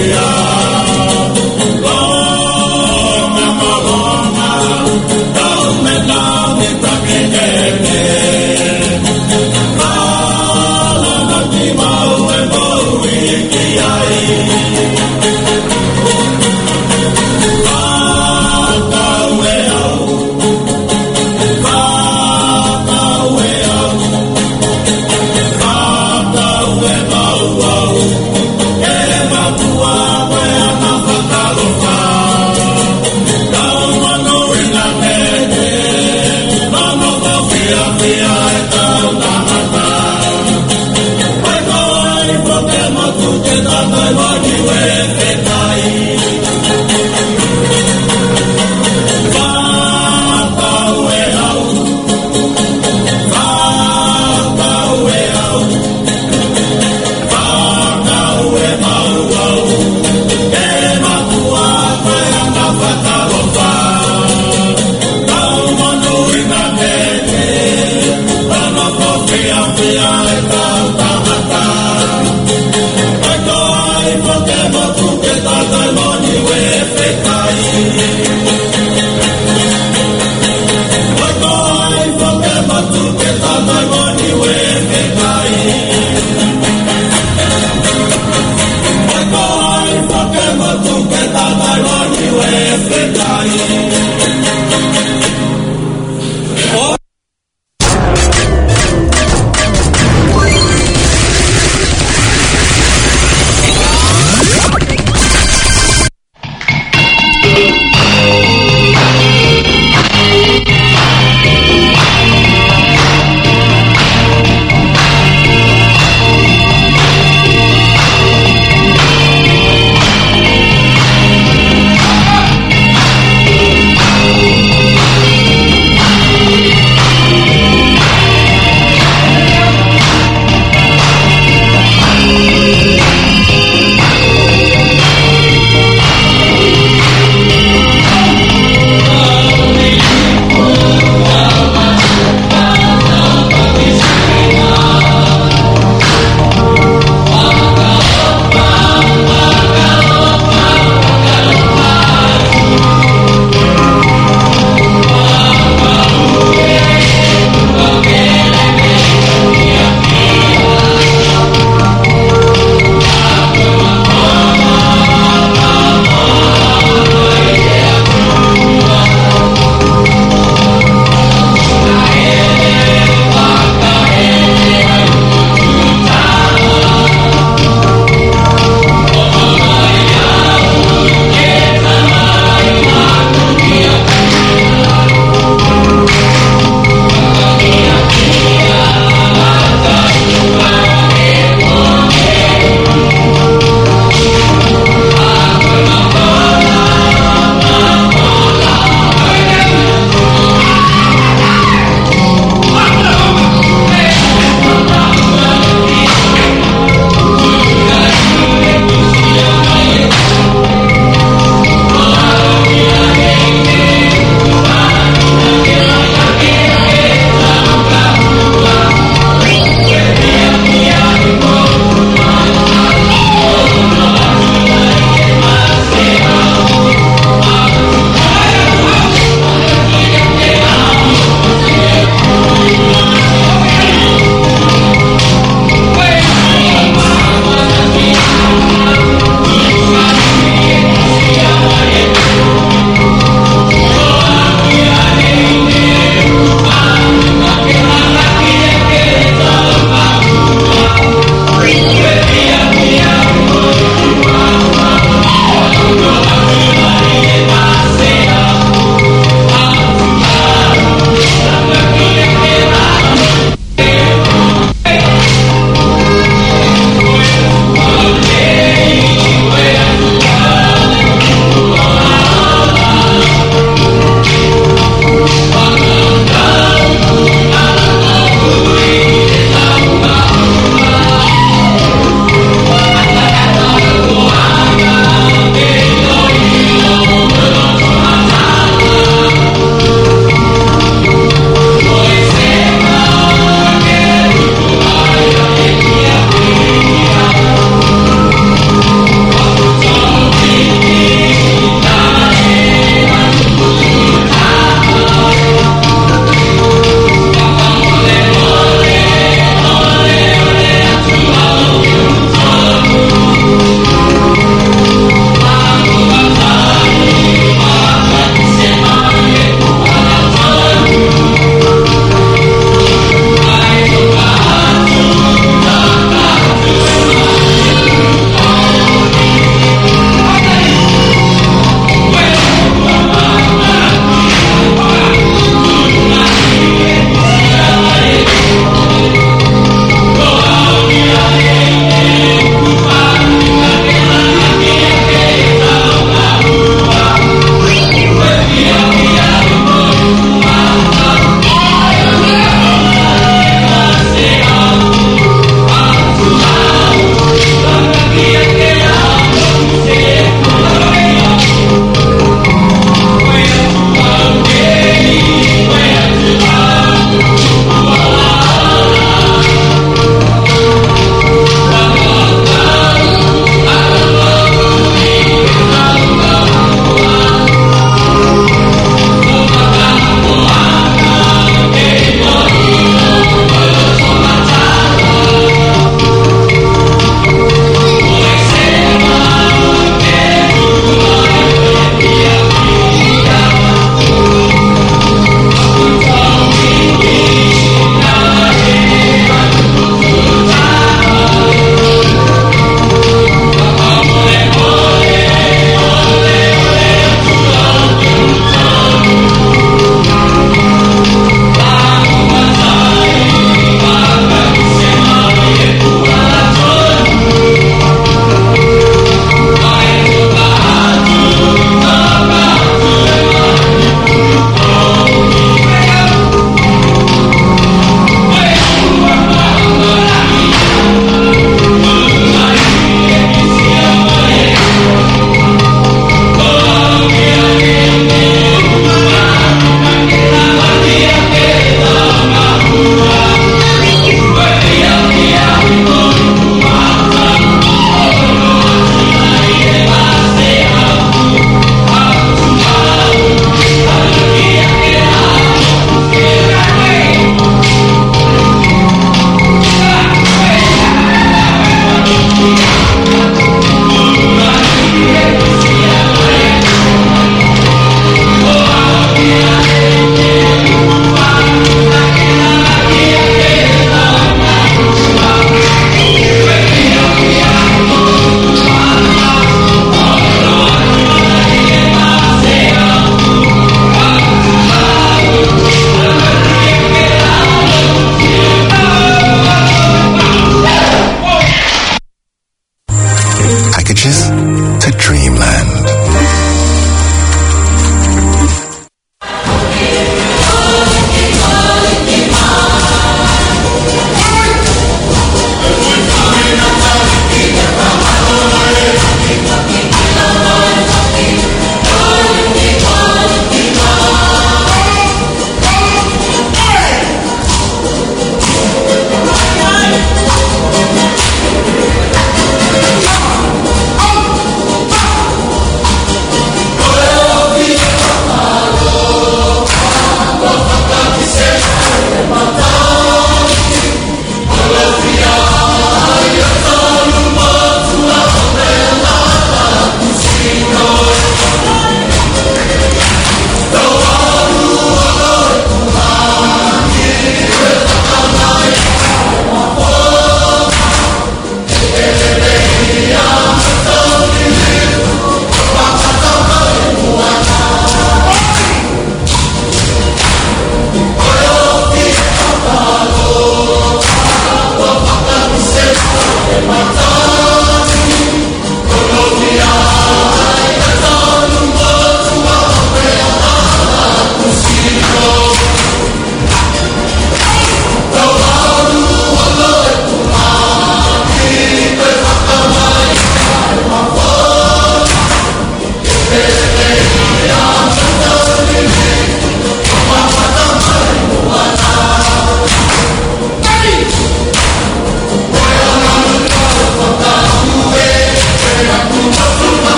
Porque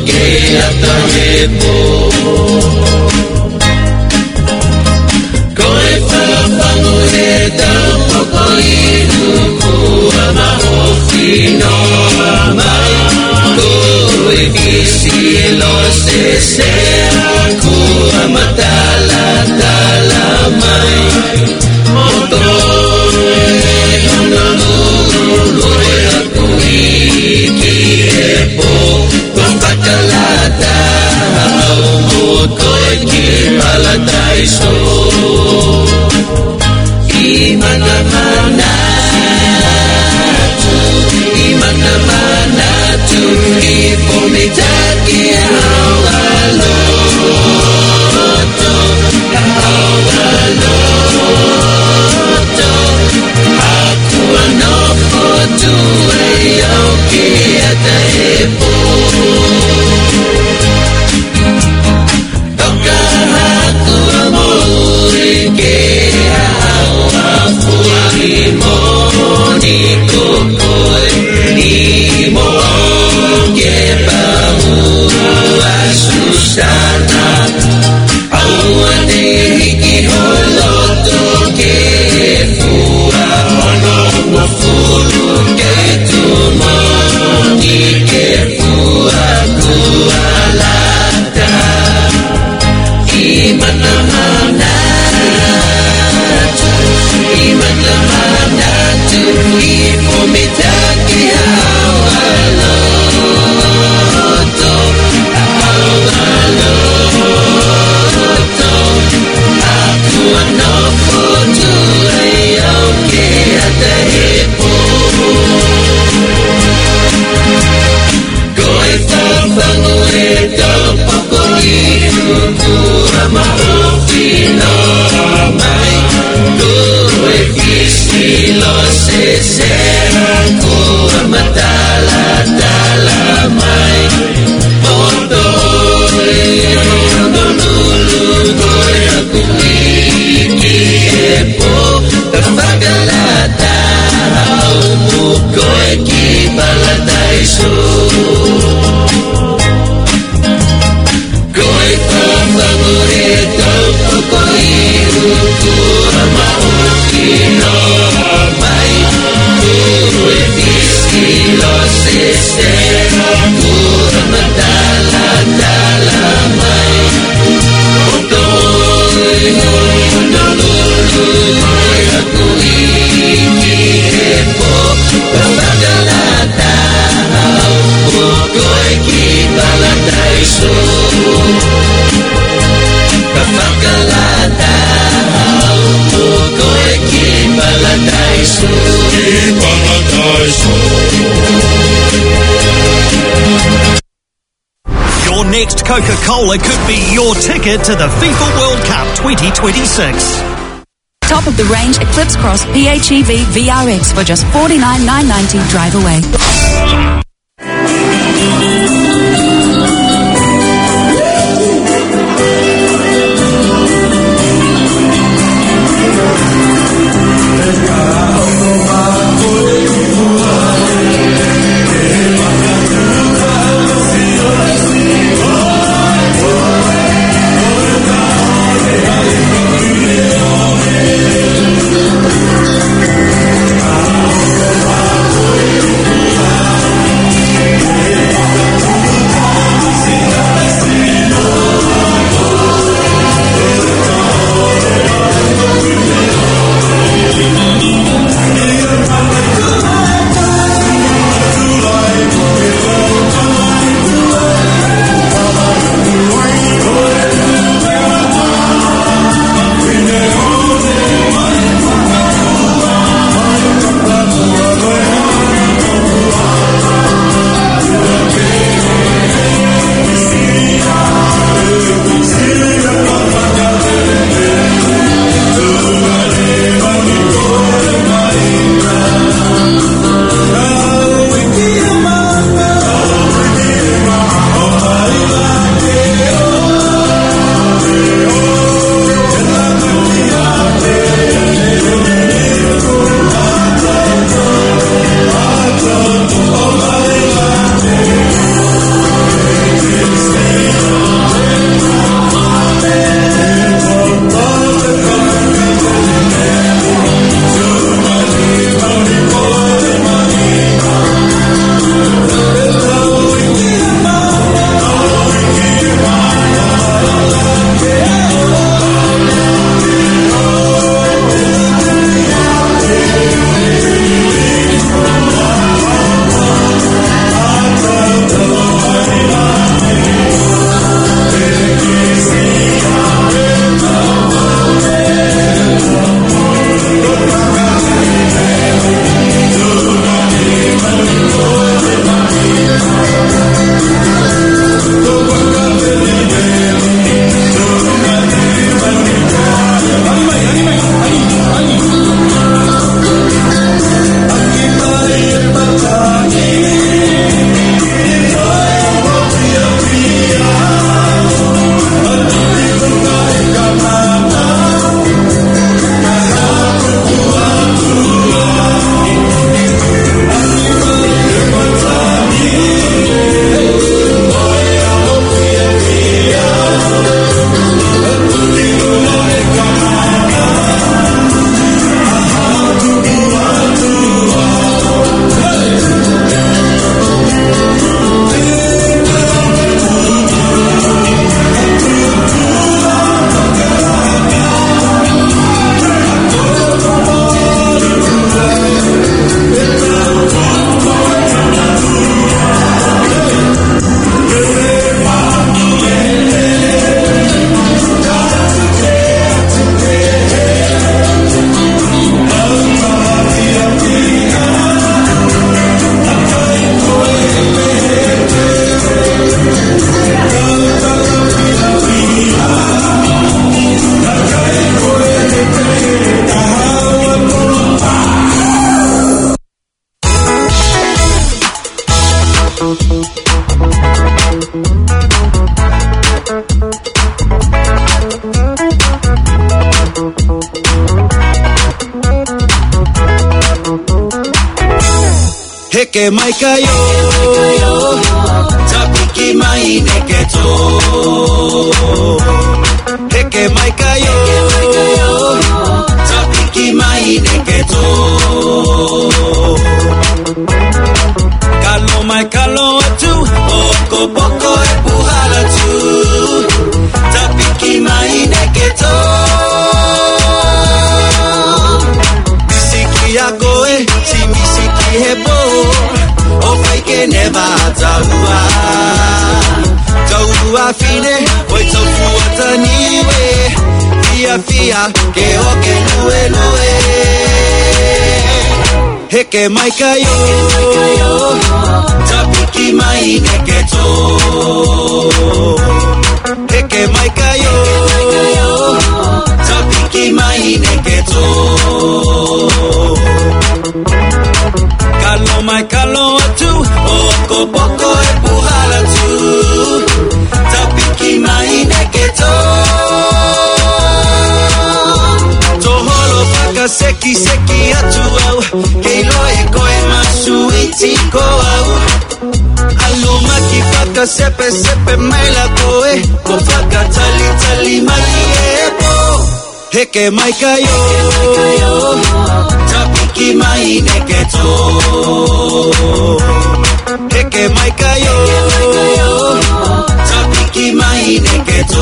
ke ata he po koe whawhangu he tau poko iru kua mahofi noa mai koe kisi lo se se kua matala tala mai motoe honolulu loe aku iki e po kua patalata au mo koe ki paladai so Imana mana tu, imana mana tu, ipomitaki hawaloto, hawaloto. Aku anoko tu ayau ki ata epo. Toka aku amori ke Moni kokoe ni mo ke bahu asusana awane hiki holoto ke fua ono mafuru ke tu moni ke fua kualata imana mana imana mana tu ipomitaki hawaloto hawaloto aku anoko tu ayau ke ata hepo koe whawhangu e tau poko iru kua mahofi noa mai koe kisi lo se se kua matala tala mai motoe honolulu koe aku iki e po whakalata au mu koe ki paladai so koe whawhangu e tau poko iru kua mahofi noa mai koe kisi lo se se kua matala tala mai motoe honolulu koe aku iki e po whakalata au mo koe ki paladai so whakalata au mo koe ki paladai so ki paladai so.
Your next Coca-Cola could be your ticket to the FIFA World Cup twenty twenty-six.
Top of the range Eclipse Cross P H E V V R X for just forty-nine thousand nine hundred ninety drive away.
Heke mai ka yo, tapiki mai neke to. Heke mai ka yo, tapiki mai neke to. Kalo mai kalo atu, oko poko e puhala tu. Tapiki mai neke to. Misiki ya koe, si misiki he bo. O fai ke neva taua. Taua fine, oi tau fuata niwe. Fia fia, ke o ke lue lue. Heke mai ka yo, tapiki mai neke to. Heke mai ka yo, tapiki mai neke to. Kalo mai kalo atu, oko poko e puhala tu. Tapiki mai neke to. Toholo paka seki seki atu au. Keilo e koe masu itiko au. Alumaki paka sepe sepe mai la koe. Ko paka tali tali mai e po. Heke mai ka yo, tapiki mai neke to. Heke mai ka yo, tapiki mai neke to.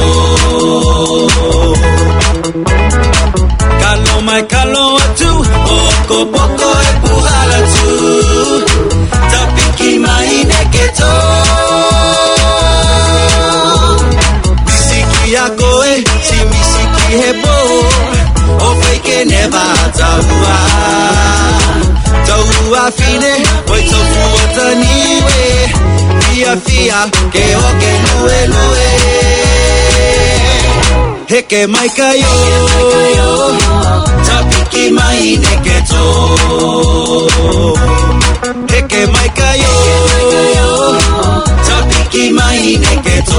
Kalo mai kalo atu, oko poko e puhala tu. Tapiki mai neke to. Misiki ya koe, si misiki he bo. O fai ke neva taua. Taua fine, oi tau fuata niwe. Fia fia, ke o ke lue lue. Heke mai ka yo, tapiki mai neke to. Heke mai ka yo, tapiki mai neke to.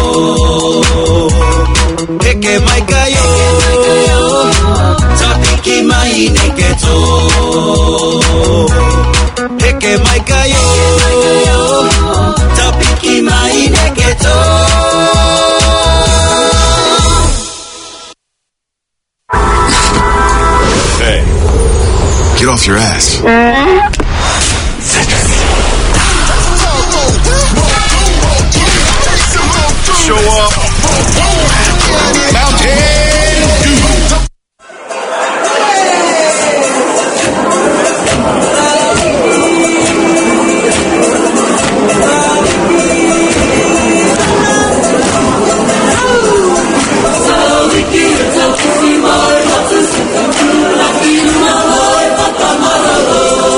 Heke mai ka yo, tapiki mai neke to. Heke mai ka yo, tapiki mai neke to.
Hey, get off your ass. Show up. Mountain Dew.
Thank you.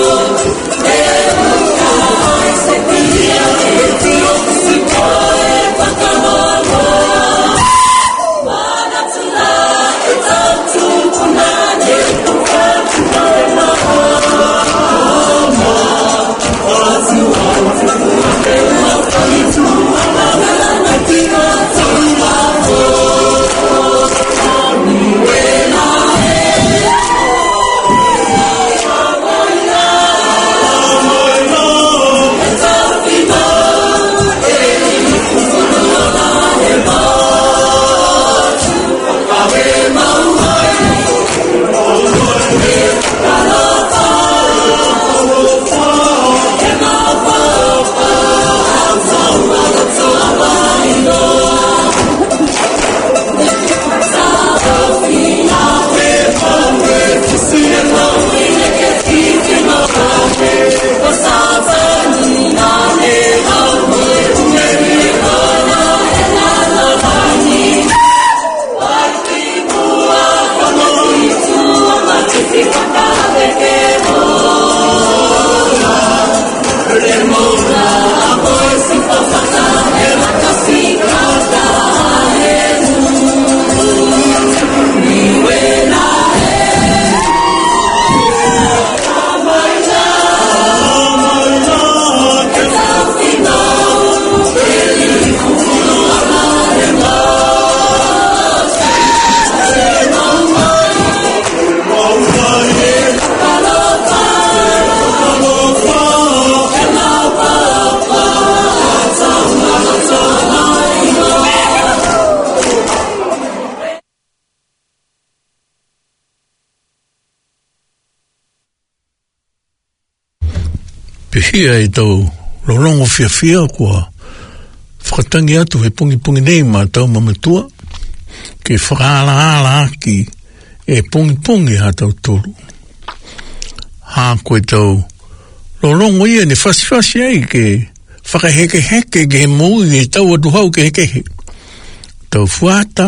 Pihia e tau lolongo fia fia kua whakatangi atu he pungi pungi nei ma tau mamatua ke whakaala ala aki e pungi pungi ha tau tolu. Ha koe tau lolongo ia ne fasi fasi ai ke whakaheke heke ke he mui e tau atu hau ke heke he. Tau fuata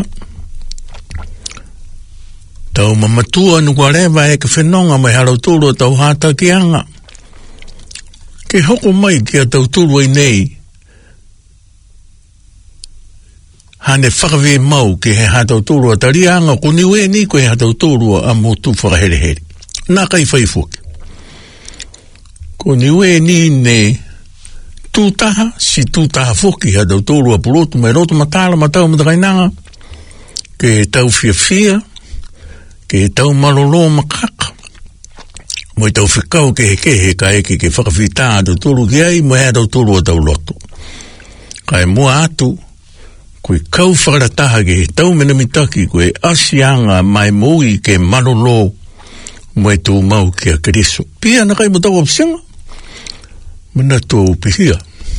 tau mamatua nuka rewa e ke whenonga mai harau tolu tau hata ki anga. Ke hoko mai ki a tau tulu ai nei hane whakawe mau ke he hatau tulu a tarianga ko niwe ni ko he hatau tulu a motu whakahere here nā kai whai fuki ko niwe ni ne tūtaha si tūtaha fuki hatau tulu a purotu mai rotu matala matau matakainanga ke tau fia fia ke tau malolo makaka mo tau whikau ke he ke he ka eke ke whakawhita atu turu ki ai mo hea tau turu a tau loto. Kai mua atu koe kau whakarataha ke he tau mena mitaki koe asianga mai mui ke malolo mo e tū mau ki a keriso. Pia na kai mo tau apsinga mana tū pihia.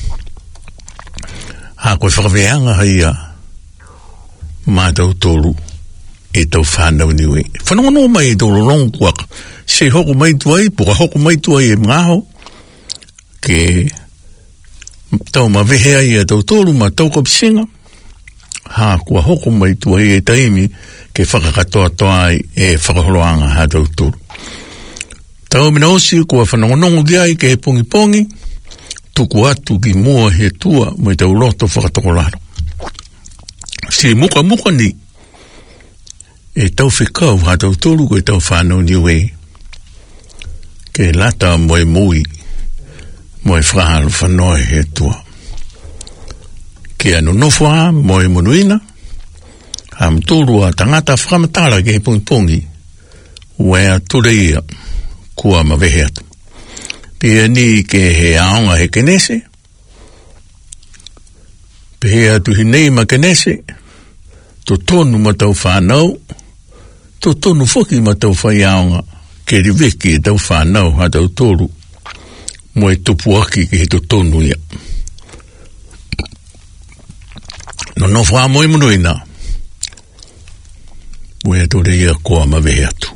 Ha koe whakaweanga hai a ma tau turu e tau whanau niwe. Whanongono mai e tau lolong kuaka se hoko mai tuai, puka hoko mai tuai e ngaho ke tau ma vehe ai e tau tolu ma tau kapsinga ha kua hoko mai tuai e taimi ke whakakatoa toai e whakaholoanga ha tau tolu. Tau mina osi kua whanongonongo ki ai ke he pongi pongi tuku atu ki mua he tua mai tau loto whakatokolaro. Si muka muka ni e tau whikau ha tau tolu ko e tau whanau niwe ke lata moe mui moe whakahalu whanoe he tua. Ke anu nofua moe munuina am tūru a tangata whakamatara ke he pungi pungi wea tureia kua ma vehe atu. Pia ni ke he aonga he kenese pe he atu hinei ma kenese to tonu ma tau whanau to tonu whoki ma tau whai aonga ke riveki e tau whanau ha tau tōru mo e tupu aki ke he to tonu ia. No no wha mo e munuina mo e tore ia koa ma vehe atu.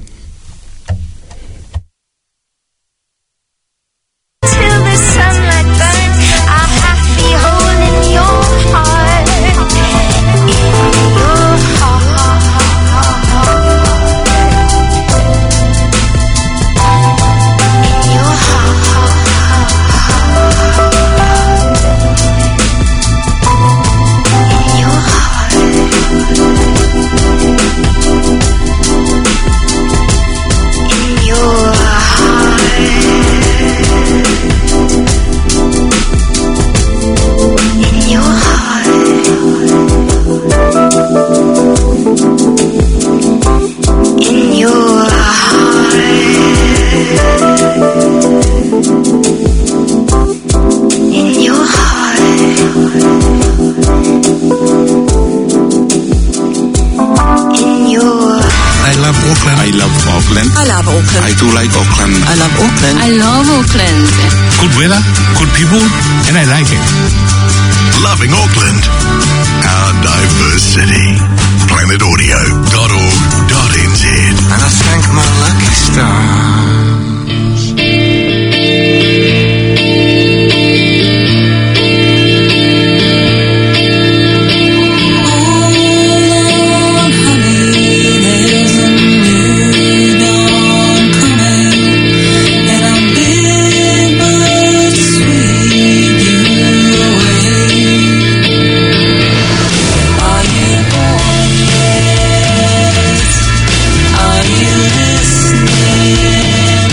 Till the sunlight burns a happy hole in your heart, in your heart.
Auckland. I love Auckland.
I do like Auckland.
I love Auckland.
I love Auckland.
Good weather, good people, and I like it.
Loving Auckland, our diverse city. planet audio dot org dot n z.
And I thank my lucky stars.
Are you listening?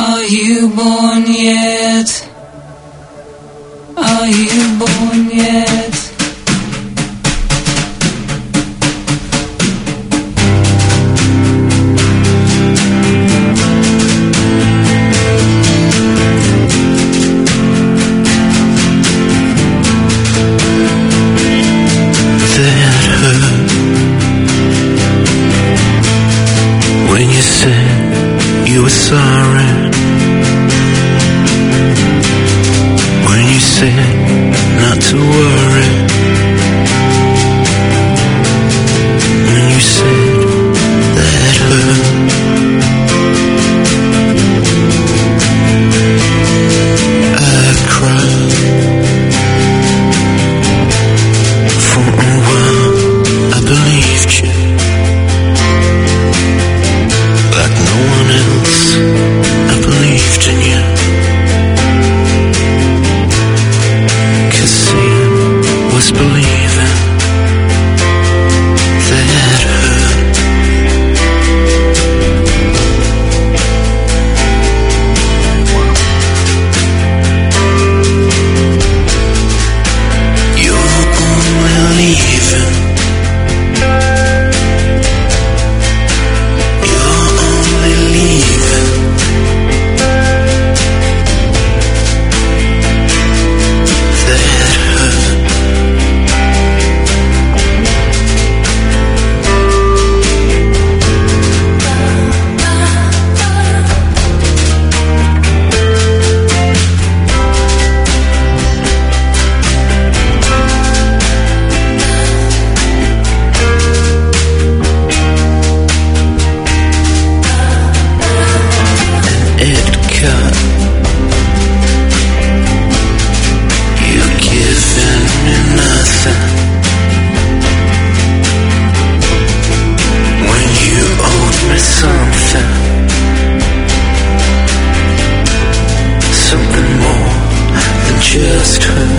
Are you born yet? Are you born yet?
That hurt when you said you were sorry, when you said not to worry, when you said that hurt. I cried for a while. I believed you like no one else. I believed in you, 'cause seeing was believing. That hurt. You're only leaving. You're only leaving. That hurt. It cut. You're giving me nothing when you owed me something, something more than just her.